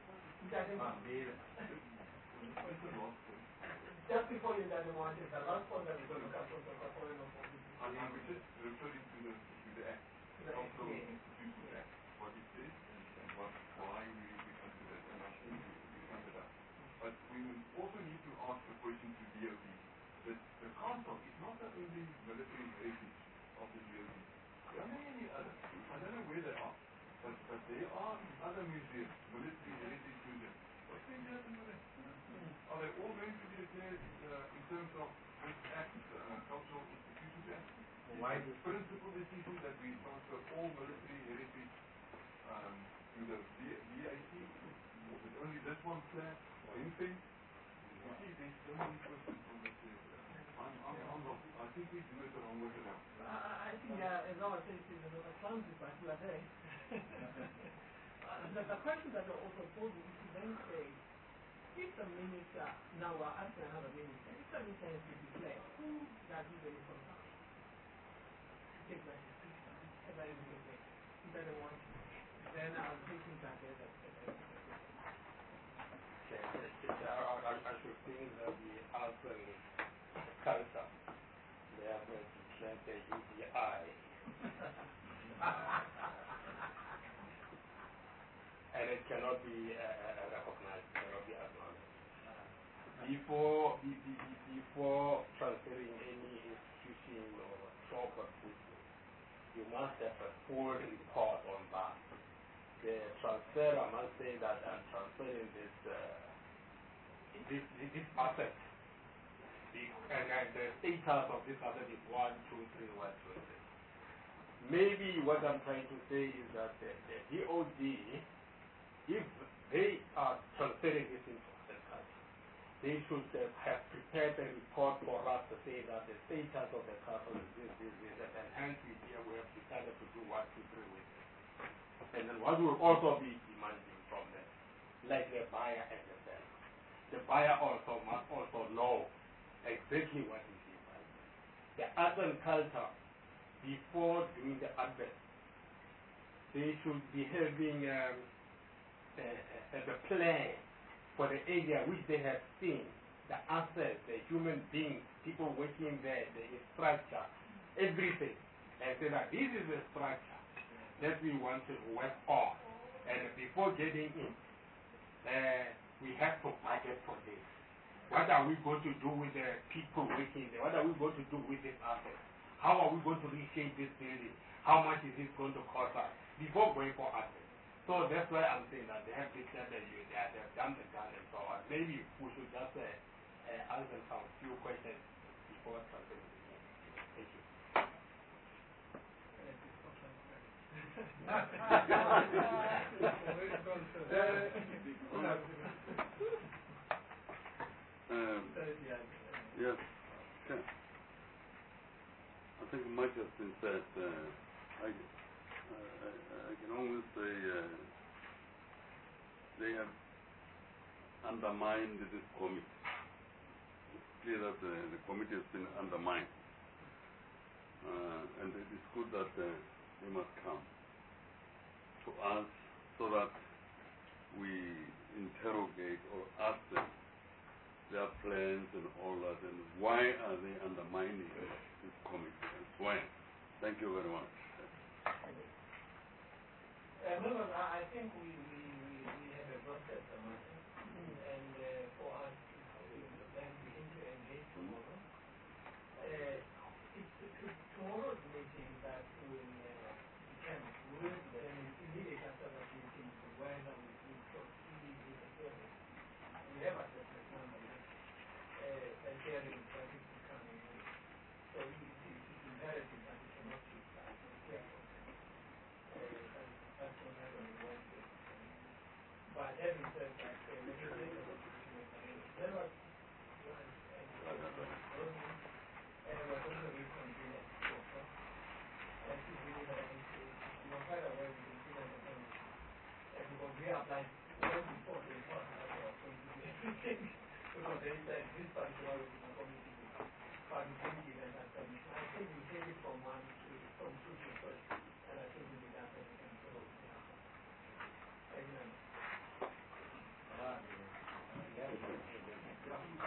Just before you got the one, the last point that we're going to look at was the following of this. We're just referring to the Act, the Cultural Institutions Act, what it says and why we consider it, and I think we summed it up. But we also need to ask the question to DOD. The council is not the only military heritage of the DOD. There are many others. I don't know where they are, but there are other museums, military heritage museums. What's going to happen with them? Are they all going to be declared in terms of this Act, Cultural Institutions Act? Why the principal decision that we transfer all military heritage to the VAC? Was it only this one flag or anything? You see, there's so many questions on this. I think we do it the wrong way around. I think as I was saying, the challenge is particular there. The question that you're also posing is to then say, if the minister, now we're asking another minister, if the minister has to declare, who does he really concern? Take that decision, if that is the case. If they don't want to, then I'll take things like that. I should think that the Arson culture, they are going to plant the UBI. And it cannot be recognized, cannot be acknowledged. Before transferring any institution or property, you must have a full report on that. The transferor must say that I'm transferring this asset. And the status of this asset is 1, 2, 3, 1, 2, 3. Maybe what I'm trying to say is that the DOD, if they are transferring this into other countries, they should have prepared a report for us to say that the status of the castle is this, and hence we have decided to do 1, 2, 3 with it. And then what will also be demanding from them, like the buyer and the seller. The buyer also must also know exactly what is being bought. The urban culture, before doing the advert, they should be having the plan for the area which they have seen, the assets, the human beings, people working there, the structure, everything. And say that this is the structure that we want to work on. And before getting in, we have to budget for this. What are we going to do with the people working there? What are we going to do with this asset? How are we going to reshape this building? How much is it going to cost us? Before going for assets. So that's why I'm saying that they have declared that they have done the gun and so on. Maybe we should just answer some few questions before transferring the game. Thank you. Yes. I think much has been said. I can only say they have undermined this committee. It's clear that the committee has been undermined. And it is good that they must come to us so that we interrogate or ask them their plans and all that, and why are they undermining this committee and why. Thank you very much. Members, I think we have exhausted the matter, and for us to then begin to engage tomorrow. Tomorrow's meeting that will determine immediately after that meeting whether we will proceed with the hearing. We have assessment number, a hearing is likely to come in. So it is imperative that we cannot keep that careful. That's what happened on Wednesday. But having said that, legislators of the let us we're going to reconvene at 2 o'clock. And to really have an issue, you are quite aware we consider the thing. Because we are like, well before they thought that they were going to do everything. Because they said this particular community parliamentary event and submission. I think we take it from two to first, and I think we'll be done with it. So, yeah. Thank you very much.